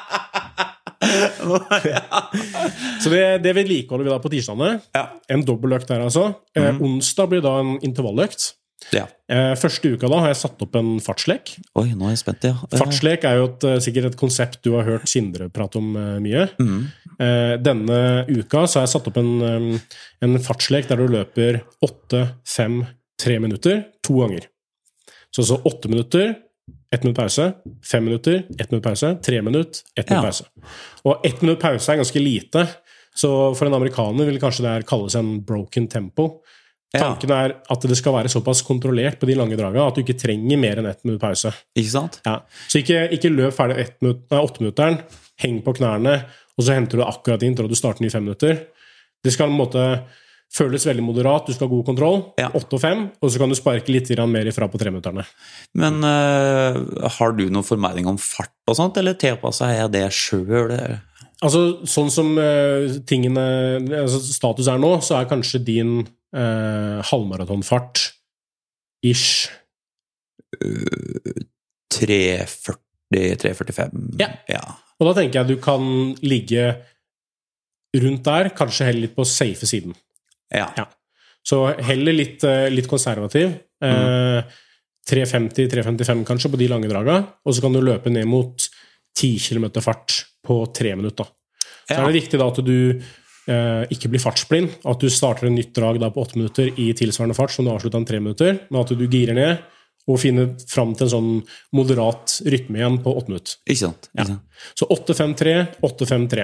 A: Så det, det vedlikeholder vi da på tirsdagene. Ja. En dobbeløkt der altså. Mm. Eh, onsdag blir da en intervalløkt.
B: Ja.
A: Eh, første uka da har jeg satt opp en fartslek.
B: Oi, nå er jeg spent, ja.
A: Fartslek er jo et, sikkert et konsept du har hørt Sindre prate om uh, mye. Mm. Eh, denne uka så har jeg satt opp en, um, en fartslek der du løper åtte, fem, tre minutter, to ganger. Så så åtte minutter, ett minutt pause, fem minutter, ett minutt pause, tre minutt, ett minutt
B: Ja.
A: pause. Og ett minutt pause er ganske lite, så for en amerikaner vil kanskje det her kalles en broken tempo.
B: Ja.
A: Tanken er at det skal være såpass kontrollert på de lange draga at du ikke trenger mer enn ett minutt pause.
B: Ikke sant?
A: Ja. Så ikke, ikke løp ferdig ett minutt, nei, åtte minutteren, heng på knærne, og så henter du akkurat inn til at du starter i fem minutter. Det skal på en måte føles veldig moderat, du skal ha god kontroll,
B: Ja.
A: åtte og fem, og så kan du sparke litt mer ifra på tre minutterne.
B: Men uh, har du noen formening om fart og sånt, eller tilpasser jeg det selv?
A: Altså, sånn som uh, tingene, altså, status er nå, så er kanskje din uh, halvmaratonfart ish
B: Uh, tre førti, tre førtifem.
A: Ja.
B: ja.
A: Og da tenker jeg du kan ligge rundt der, kanskje heller litt på safe siden.
B: Ja.
A: Ja. Så heller litt, uh, litt konservativ. Uh, tre femti, tre femtifem kanskje på de lange draga, og så kan du løpe ned mot ti kilometer fart på tre minutter. Så
B: Ja.
A: er det viktig da at du uh, ikke blir fartsblind, at du starter en nytt drag da på åtte minutter i tilsvarende fart som du avslutter en tre minutter, men at du girer ned og finner fram til en sånn moderat rytme igjen på åtte minutter.
B: Ikke sant? Ikke
A: Ja.
B: sant?
A: Så åtte fem tre, åtte fem tre.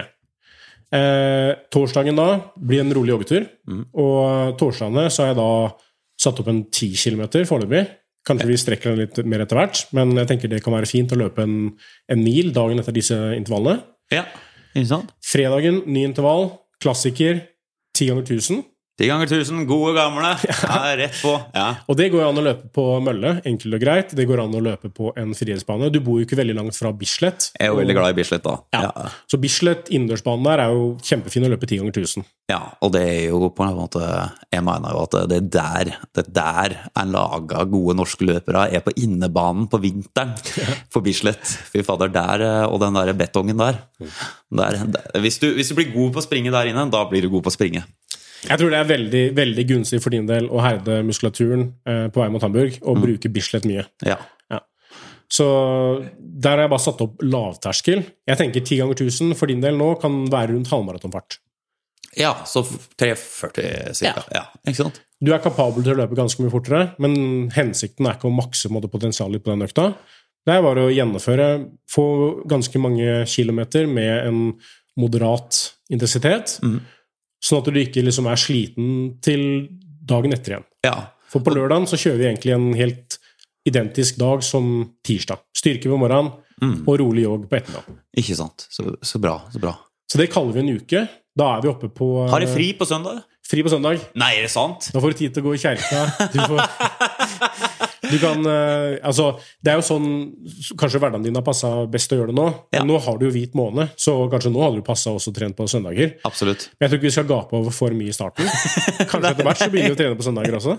A: Eh, torsdagen da blir en rolig joggetur, mm. og torsdagene så har jeg da satt opp en ti kilometer foreløpig. Kanskje vi strekker den litt mer etter hvert, men jeg tenker det kan være fint å løpe en, en mil dagen etter disse intervallene.
B: Ja, ikke sant?
A: Fredagen, ny intervall, klassiker, ti ganger tusen.
B: ti ganger tusen, gode gamle. Ja, rett på. Ja.
A: Og det går an å løpe på mølle, enkelt og greit. Det går an å løpe på en frihetsbane. Du bor jo ikke veldig langt fra Bislett.
B: Jeg er jo veldig glad i Bislett da.
A: Ja.
B: Ja.
A: Så Bislett, innendørsbanen der, er jo kjempefin å løpe ti ganger tusen.
B: Ja, og det er jo på en måte, jeg mener jo at det er der, det er der en laga gode norske løpere er på innebanen på vinteren for Bislett. Fy fader, der, og den der betongen der. der, der. Hvis, du, hvis du blir god på å springe der inne, da blir du god på å springe.
A: Jeg tror det er veldig, veldig gunstig for din del å herde muskulaturen eh, på vei mot Hamburg og mm. bruke Bislett mye.
B: Ja.
A: Ja. Så der har jeg bare satt opp lavterskel. Jeg tenker ti ganger tusen for din del nå kan være rundt halvmaratonfart.
B: Ja, så tre førti cirka. Ja. Ja, ikke sant?
A: Du er kapabel til å løpe ganske mye fortere, men hensikten er ikke å makse potensialet på den økta. Det er bare å gjennomføre, få ganske mange kilometer med en moderat intensitet, mm. sånn at du ikke liksom er sliten til dagen etter igjen.
B: Ja.
A: For på lørdagen så kjører vi egentlig en helt identisk dag som tirsdag. Styrke på morgenen mm. og rolig jogg på ettermiddag.
B: Ikke sant. Så, så bra, så bra.
A: Så det kaller vi en uke. Da er vi oppe på...
B: Har de fri på søndag?
A: Fri på søndag.
B: Nei, er det sant?
A: Da får du tid til å gå i kjerka. Du får... Du kan, altså, det er jo sånn, kanskje hverdagen din har passet best å gjøre det nå, men ja. Nå har du jo hvit måned, så kanskje nå hadde du passet også trent på søndager.
B: Absolutt.
A: Men jeg tror ikke vi skal gape over for mye i starten. Kanskje etter hvert så begynner vi å trene på søndager også.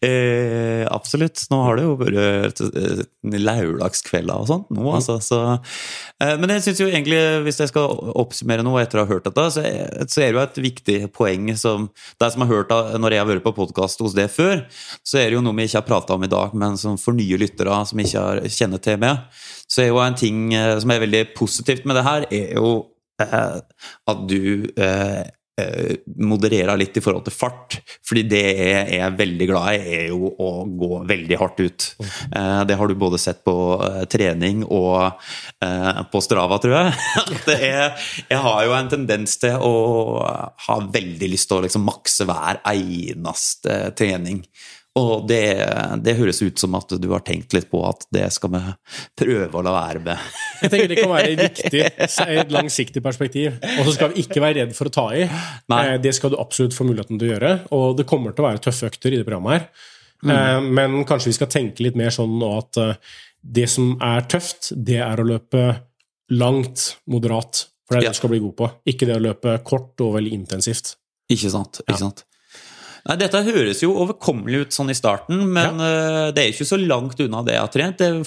B: Eh, absolutt. Nå har det jo vært laurdagskvelder og sånt nå, mm. altså, så, eh, men jeg synes jo egentlig, hvis jeg skal oppsummere noe etter å ha hørt dette, så er, så er det jo et viktig poeng som, det som jeg har hørt av, når jeg har vært på podcast hos det før, så er det jo noe vi ikke har pratet om i dag, men som for nye lyttere som ikke har kjennet til med, så er jo en ting som er veldig positivt med det her, er jo eh, at du eh, modererer litt i forhold til fart, fordi det jeg er veldig glad i er jo å gå veldig hardt ut. Eh, det har du både sett på eh, trening og eh, på Strava, tror jeg. det er, jeg har jo en tendens til å ha veldig lyst til å liksom makse hver eneste trening. Og det, det høres ut som at du har tenkt litt på at det skal vi prøve å la være med.
A: Jeg tenker det kan være viktig, et langsiktig perspektiv. Og så skal vi ikke være redd for å ta i. Nei. Det skal du absolutt få muligheten til å gjøre. Og det kommer til å være tøffe økter i det programmet her. Mm. Men kanskje vi skal tenke litt mer sånn nå at det som er tøft, det er å løpe langt, moderat. For det er det ja. Du skal bli god på. Ikke det å løpe kort og veldig intensivt.
B: Ikke sant, ikke sant. Nei, dette høres jo overkommelig ut sånn i starten, men ja. uh, det er ikke så langt unna det jeg har trent. Det,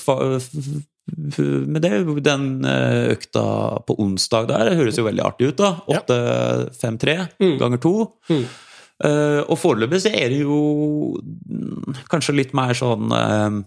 B: men det er jo den økta på onsdag der, det høres jo veldig artig ut da. åtte fem tre mm. ganger to. Mm. Uh, og foreløpig så er det jo kanskje litt mer sånn uh,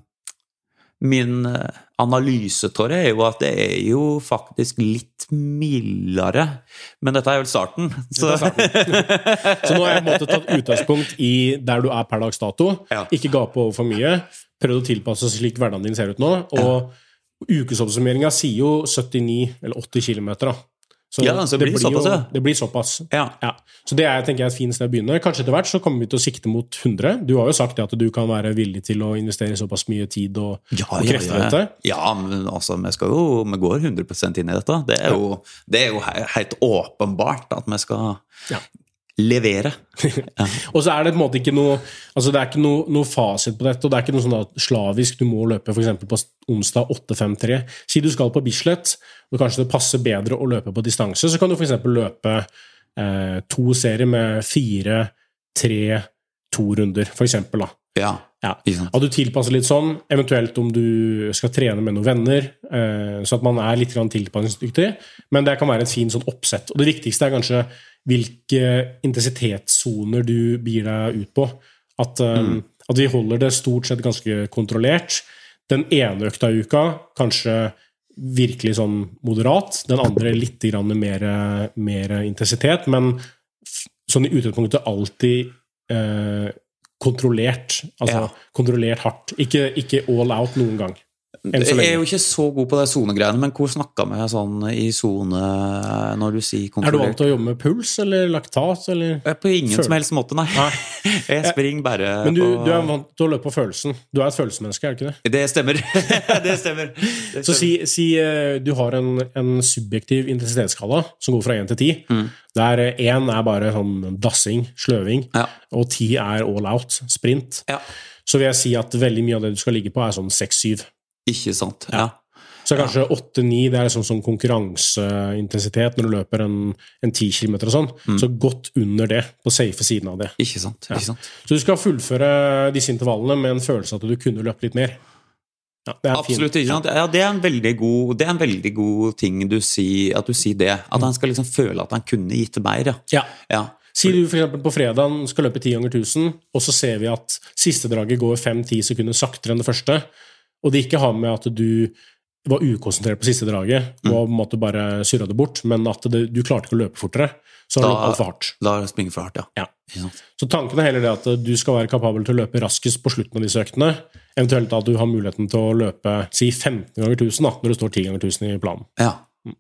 B: min analyse til det er jo at det er jo faktisk litt mildere, men dette er jo starten. Så,
A: starten. Så nå har jeg på en måte tatt utgangspunkt i der du er per dags dato, ja. Ikke gape over for mye, prøvd å tilpasse slik hverdagen din ser ut nå, og ja. Ukesoppsummeringen sier jo syttini eller åtti kilometer da. Så,
B: ja, så det, blir det, blir såpass,
A: jo, det blir såpass.
B: Ja.
A: Ja. Så det er, tenker jeg, et fint sted å begynne. Kanskje etter hvert så kommer vi til å sikte mot hundre. Du har jo sagt at du kan være villig til å investere såpass mye tid og,
B: ja,
A: og krefter i
B: ja, ja.
A: dette.
B: Ja, men altså, vi skal jo, vi går hundre prosent inn i dette. Det er jo, det er jo helt åpenbart at vi skal ja. Levere.
A: Ja. Og så er det på en måte ikke noe, altså det er ikke noe, noe fasit på dette, og det er ikke noe sånn at slavisk du må løpe for eksempel på onsdag åtte fem tre. Si du skal på Bislett, og kanskje det passer bedre å løpe på distanse, så kan du for eksempel løpe eh, to serier med fire, tre, to runder, for eksempel da.
B: Ja.
A: Ja. At du tilpasser litt sånn, eventuelt om du skal trene med noen venner, eh, så at man er litt tilpasningsdyktig, men det kan være et fint sånn oppsett. Og det viktigste er kanskje hvilke intensitetszoner du byr deg ut på. At, um, mm. at vi holder det stort sett ganske kontrollert. Den ene økta i uka, kanskje virkelig sånn moderat, den andre litt grann mer, mer intensitet, men sånn i utgangspunktet alltid eh, kontrollert, altså ja. Kontrollert hardt. Ikke, ikke all out noen gang.
B: Jeg er jo ikke så god på det zonegreiene, men hvor snakker vi sånn i zone når du sier kontrollert?
A: Er du vant til å jobbe med puls eller laktat? Eller?
B: På ingen følelse. Som helst måte, nei. nei. Jeg springer bare
A: men du,
B: på...
A: du er vant til å løpe på følelsen. Du er et følelsesmenneske, er du ikke det?
B: Det stemmer. det stemmer. Det stemmer.
A: Så si, si du har en, en subjektiv intensitetsskala som går fra én til ti, mm. der én er bare sånn dassing, sløving, ja. Og ti er all out, sprint. Ja. Så vil jeg si at veldig mye av det du skal ligge på er sånn seks syv.
B: Ikke sant, ja.
A: ja. Så kanskje åtte ni, det er sånn, sånn konkurranseintensitet når du løper en, en ti kilometer og sånn, mm. så godt under det, på safe siden av det.
B: Ikke sant, ja. Ikke sant.
A: Så du skal fullføre disse intervallene med en følelse at du kunne løpe litt mer. Ja, det er
B: absolutt,
A: fint.
B: Ikke sant. Ja, det er en veldig god, det er en veldig god ting du sier, at du sier det, at mm. han skal liksom føle at han kunne gitt mer, ja.
A: Ja.
B: Ja.
A: Si du for eksempel på fredagen skal løpe ti ganger tusen, og så ser vi at siste draget går fem til ti sekunder saktere enn det første, og det ikke har med at du var ukonsentrert på siste draget, og på en måte bare surret det bort, men at det, du klarte ikke å løpe fortere, så har du løpt alt for hardt.
B: Da springer for hardt, ja.
A: ja. Så tanken er heller det at du skal være kapabel til å løpe raskest på slutten av disse øktene, eventuelt at du har muligheten til å løpe, si femten ganger tusen, da, når det står ti ganger tusen i planen.
B: Ja.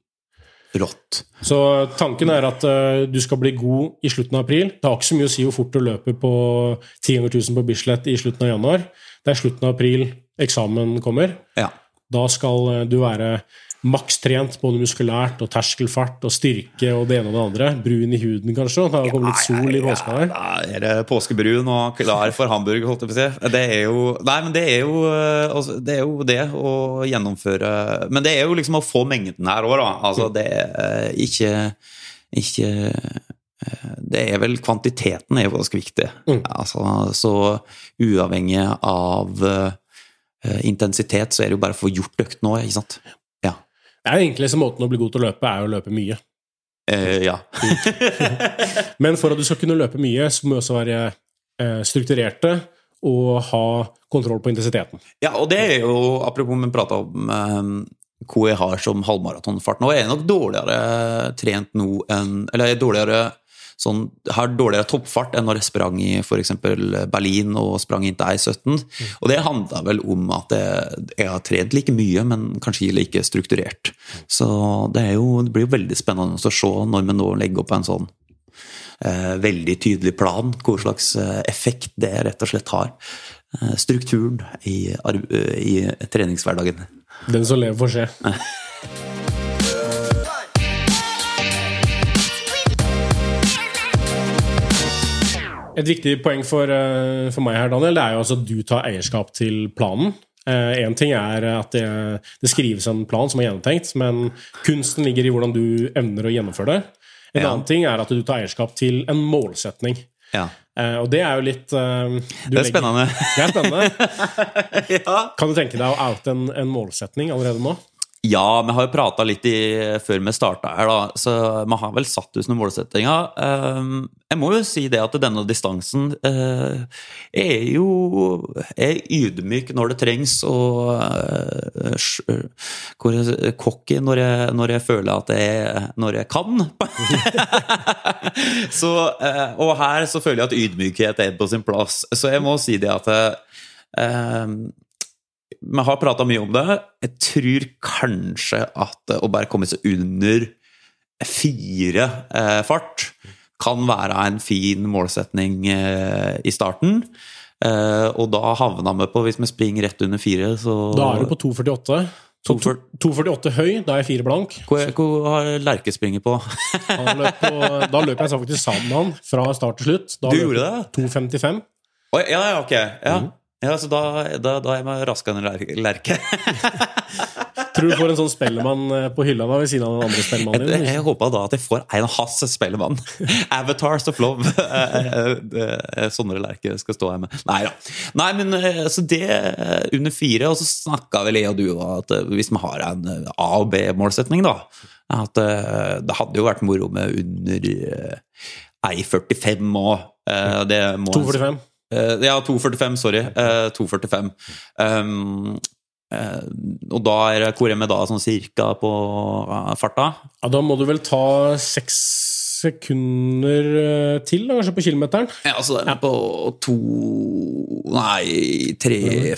B: Rått.
A: Så tanken er at uh, du skal bli god i slutten av april. Det har ikke så mye å si hvor fort du løper på ti ganger tusen på Bislett i slutten av januar. Det er slutten av april eksamen kommer.
B: Ja.
A: Da skal uh, du være makstrent både muskulært og terskelfart og styrke og det ene og det andre. Brun i huden kanskje, da kommer litt sol i påska her.
B: Ja, ja, er det påskebrun og klar for Hamburg, holdt jeg på å si. Det er jo, nei, men det er jo, det er jo det å gjennomføre, men det er jo liksom å få mengden her også da. Altså det er ikke, ikke, det er vel kvantiteten er jo ganske viktig. Mm. Altså, så uavhengig av intensitet så er det jo bare å få gjort økt nå, ikke sant?
A: Det er egentlig så måten å bli god til å løpe er å løpe mye.
B: Eh, ja.
A: Men for at du skal kunne løpe mye, så må du også være eh, strukturerte og ha kontroll på intensiteten.
B: Ja, og det er jo, apropos vi pratet om eh, hva jeg har som halvmaratonfart nå, jeg er nok dårligere trent nå enn, eller jeg er dårligere sånn, har dårligere toppfart enn når jeg sprang i for eksempel Berlin og sprang inn til I sytten. Mm. Og det handler vel om at jeg, jeg har trent like mye, men kanskje like strukturert. Så det, er jo, det blir jo veldig spennende å se når vi nå legger opp en sånn eh, veldig tydelig plan, hva slags effekt det rett og slett har. Eh, strukturen i, i treningshverdagen.
A: Den som lever får se. Et viktig poeng for, for meg her, Daniel, det er jo altså at du tar eierskap til planen. Eh, en ting er at det, det skrives en plan som er gjennomtenkt, men kunsten ligger i hvordan du evner å gjennomføre det. En ja. Annen ting er at du tar eierskap til en målsetning.
B: Ja.
A: Eh, og det er jo litt... Eh,
B: det er spennende.
A: Legger, det er spennende. Ja. Kan du tenke deg å oute en, en målsetning allerede nå?
B: Ja, vi har jo pratet litt i, før vi startet her da, så vi har vel satt ut noen målsettinger. Jeg må jo si det at denne distansen er jo er ydmyk når det trengs, og cocky når jeg, når jeg føler at jeg, når jeg kan. så, og her så føler jeg at ydmykhet er på sin plass. Så jeg må si det at vi har pratet mye om det. Jeg tror kanskje at å bare komme seg under fire eh, fart kan være en fin målsetning eh, i starten. Eh, og da havner vi på, hvis vi springer rett under fire, så...
A: Da er du på to førtiåtte. Så to førtiåtte høy, da er fire blank.
B: Hvor, hvor har Lerke springer på?
A: løp på? Da løper jeg faktisk sammen med han, fra start til slutt. Da
B: du gjorde det?
A: to femtifem.
B: Oh, ja, ja, ok. Ja. Mm. Ja, så da, da, da er jeg raskere enn Lerke.
A: Tror du får en sånn spellemann på hylla da, ved siden av den andre spellemannen din?
B: Jeg, jeg håper da at jeg får en hans spellemann. Avatars of Love. Sånne Lerke skal stå her med. Nei da. Nei, men så det under fire, og så snakket vel jeg og du at hvis vi har en A- og B-målsetning da, at det hadde jo vært moro med under en førtifem og det må...
A: to førtifem.
B: Ja, to førtifem, sorry. to førtifem. Um, uh, og da er hvor er vi da, sånn cirka på farta?
A: Ja, da må du vel ta seks sekunder til, da, kanskje på kilometeren?
B: Ja, altså det er på to... Nei, tre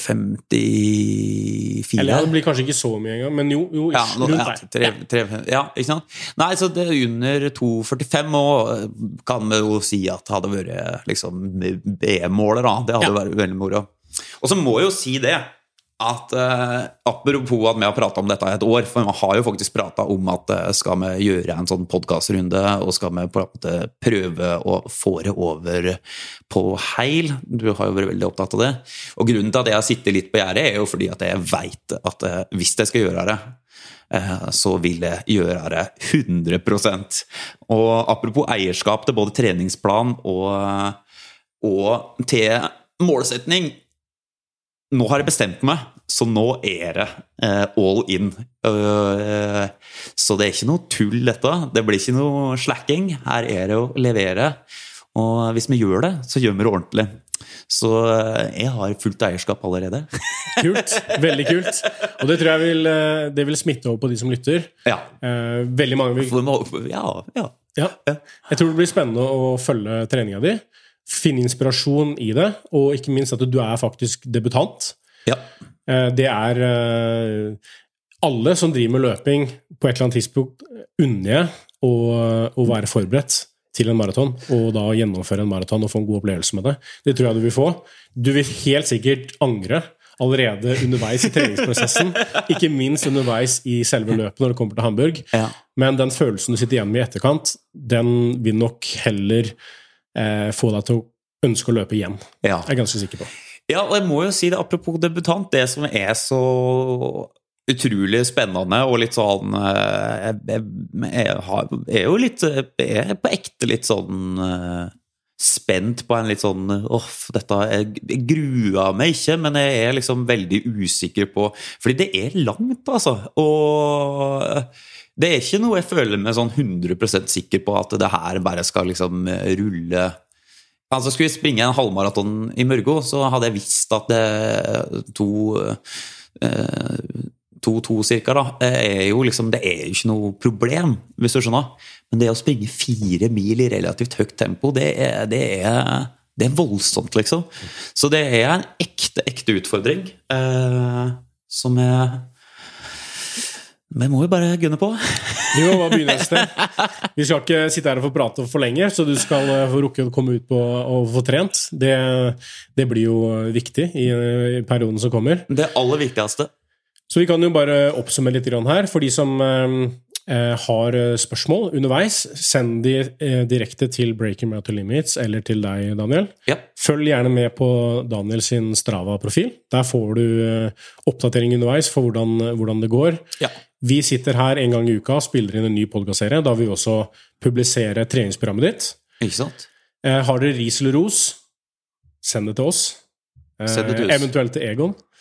B: femtifire.
A: Eller ja, det blir kanskje ikke så mye engang, men jo, jo
B: ja, nå,
A: rundt
B: ja,
A: der.
B: tre, tre, ja, ikke sant? Nei, så det er under to førtifem, og kan vi jo si at det hadde vært liksom B-måler da, det hadde ja. vært veldig moro. Og så må jeg jo si det, at uh, apropos at vi har pratet om dette i et år, for vi har jo faktisk pratet om at uh, skal vi gjøre en sånn podcastrunde, og skal vi prøve å få det over på heil. Du har jo vært veldig opptatt av det. Og grunnen til at jeg sitter litt på gjerdet er jo fordi at jeg vet at uh, hvis jeg skal gjøre det, uh, så vil jeg gjøre det hundre prosent. Og apropos eierskap til både treningsplan og, og til målsetning, nå har jeg bestemt meg, så nå er det uh, all in. Uh, så det er ikke noe tull dette. Det blir ikke noe slacking. Her er det å levere. Og hvis vi gjør det, så gjør vi det ordentlig. Så uh, jeg har fullt eierskap allerede.
A: Kult. Veldig kult. Og det tror jeg vil, det vil smitte over på de som lytter.
B: Ja.
A: Uh, veldig mange vil...
B: Ja, ja.
A: Ja. Jeg tror det blir spennende å følge treninga di. Finne inspirasjon i det, og ikke minst at du er faktisk debutant.
B: Ja.
A: Det er alle som driver med løping på et eller annet tidspunkt unner å, å være forberedt til en maraton, og da gjennomføre en maraton og få en god opplevelse med det. Det tror jeg du vil få. Du vil helt sikkert angre allerede underveis i treningsprosessen, ikke minst underveis i selve løpet når det kommer til Hamburg.
B: Ja.
A: Men den følelsen du sitter igjen med i etterkant, den vil nok heller Eh, få deg til å ønske å løpe igjen.
B: Ja.
A: Jeg er ganske sikker på.
B: Ja, og jeg må jo si det, apropos debutant, det som er så utrolig spennende, og litt sånn jeg, jeg, jeg, har, jeg er jo litt jeg er på ekte litt sånn spent på en litt sånn åh, dette, jeg, jeg gruer meg ikke, men jeg er liksom veldig usikker på, fordi det er langt, altså, og det er ikke noe jeg føler meg sånn hundre prosent sikker på at det her bare skal liksom rulle. Altså skulle jeg springe en halvmaraton i Mørgo, så hadde jeg visst at det to, to, to cirka da, er jo liksom, det er jo ikke noe problem, hvis du skjønner. Men det å springe fire mil i relativt høyt tempo, det er, det er, det er voldsomt liksom. Så det er en ekte, ekte utfordring, eh, som er... Men må jo bare gunne på.
A: Jo, hva begynner et sted? Vi skal ikke sitte her og få prate for lenge, så du skal få rukke å komme ut på og få trent. Det, det blir jo viktig i, i perioden som kommer.
B: Det aller viktigste.
A: Så vi kan jo bare oppsummere litt her. For de som eh, har spørsmål underveis, send de eh, direkte til Breaking Marathon Limits eller til deg, Daniel.
B: Ja.
A: Følg gjerne med på Daniel sin Strava-profil. Der får du eh, oppdatering underveis for hvordan, hvordan det går.
B: Ja.
A: Vi sitter her en gang i uka og spiller inn en ny podcastserie, da vi også publiserer treningsprogrammet ditt.
B: Ikke sant?
A: Eh, har dere ris eller ros? Send det til oss. Eh,
B: Send det til oss.
A: Eventuelt til Egon.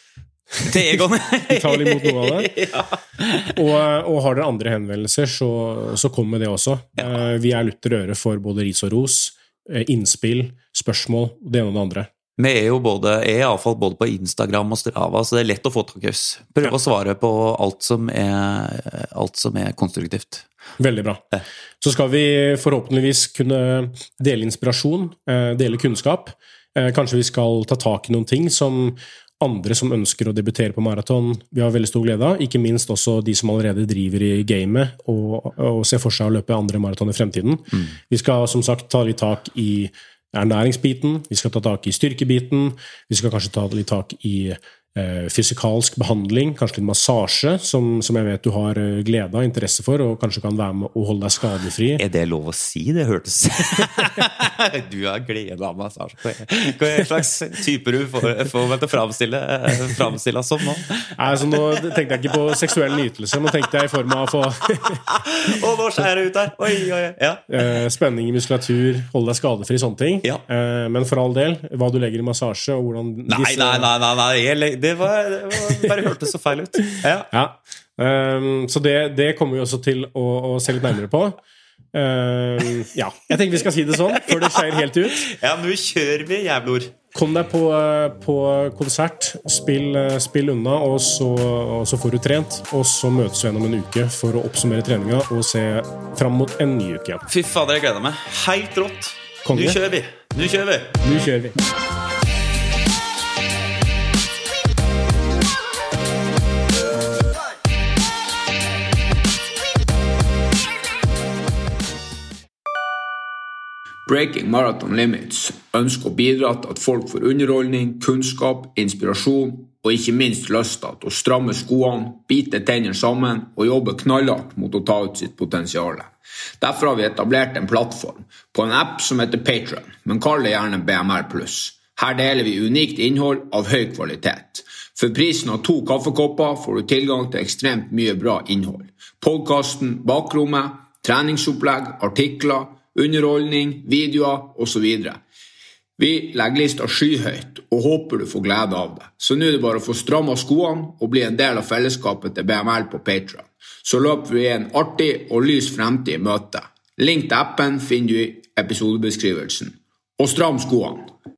B: Til Egon.
A: De tar vel imot noe av det. Ja. Og, og har dere andre henvendelser, så, så kom med det også. Ja. Vi er lutter øre for både ris og ros, innspill, spørsmål, det ene og det andre.
B: Vi er jo både, er i alle fall både på Instagram og Strava, så det er lett å få tak i oss. Prøv ja. Å svare på alt som er, alt som er konstruktivt.
A: Veldig bra. Ja. Så skal vi forhåpentligvis kunne dele inspirasjon, dele kunnskap. Kanskje vi skal ta tak i noen ting som andre som ønsker å debutere på maraton, vi har veldig stor glede av, ikke minst også de som allerede driver i gamet og, og ser for seg å løpe andre maraton i fremtiden. Mm. Vi skal som sagt ta litt tak i ernæringsbiten, vi skal ta tak i styrkebiten, vi skal kanskje ta litt tak i eh, fysikalsk behandling, kanskje litt massasje, som, som jeg vet du har glede av, interesse for, og kanskje kan være med å holde deg skadefri.
B: Er det lov å si? Det hørtes... Du har glede av massasje. Hva er slags typer du får, får meg til å fremstille, fremstille som nå?
A: Nei, så nå tenkte jeg ikke på seksuell nytelse, nå tenkte jeg i form av å få...
B: Å, nå skjer det ut der! Oi, oi, ja.
A: Spenning i muskulatur, holde deg skadefri, sånne ting.
B: Ja.
A: Men for all del, hva du legger i massasje, og hvordan
B: nei, disse... Nei, nei, nei, nei, nei. Det, var, det var, bare hørtes så feil ut. Ja.
A: Ja. Um, så det, det kommer vi også til å, å se litt nærmere på. Uh, ja, jeg tenker vi skal si det sånn før det skjer helt ut.
B: Ja, nå kjører vi, jævlor.
A: Kom deg på, på konsert, spill, spill unna, og så, og så får du trent. Og så møtes vi gjennom en uke for å oppsummere treninga og se frem mot en ny uke.
B: Fy fader, jeg gleder meg. Helt rått. Konge. Nå kjører vi. Nå kjører vi.
A: Nå kjører vi.
C: Breaking Marathon Limits ønsker å bidra til at folk får underholdning, kunnskap, inspirasjon og ikke minst lyst til å stramme skoene, bite tennene sammen og jobbe knallhardt mot å ta ut sitt potensial. Derfor har vi etablert en plattform på en app som heter Patreon, men kall det gjerne B M R pluss. Her deler vi unikt innhold av høy kvalitet. For prisen av to kaffekopper får du tilgang til ekstremt mye bra innhold. Podcasten Bakrommet, treningsopplegg, artikler, underholdning, videoer og så videre. Vi legger lista skyhøyt og håper du får glede av det. Så nå er det bare å få strammet skoene og bli en del av fellesskapet til B M R på Patreon. Så løper vi en artig og lys fremtid i møte. Link til appen finner du i episodebeskrivelsen. Og stram skoene!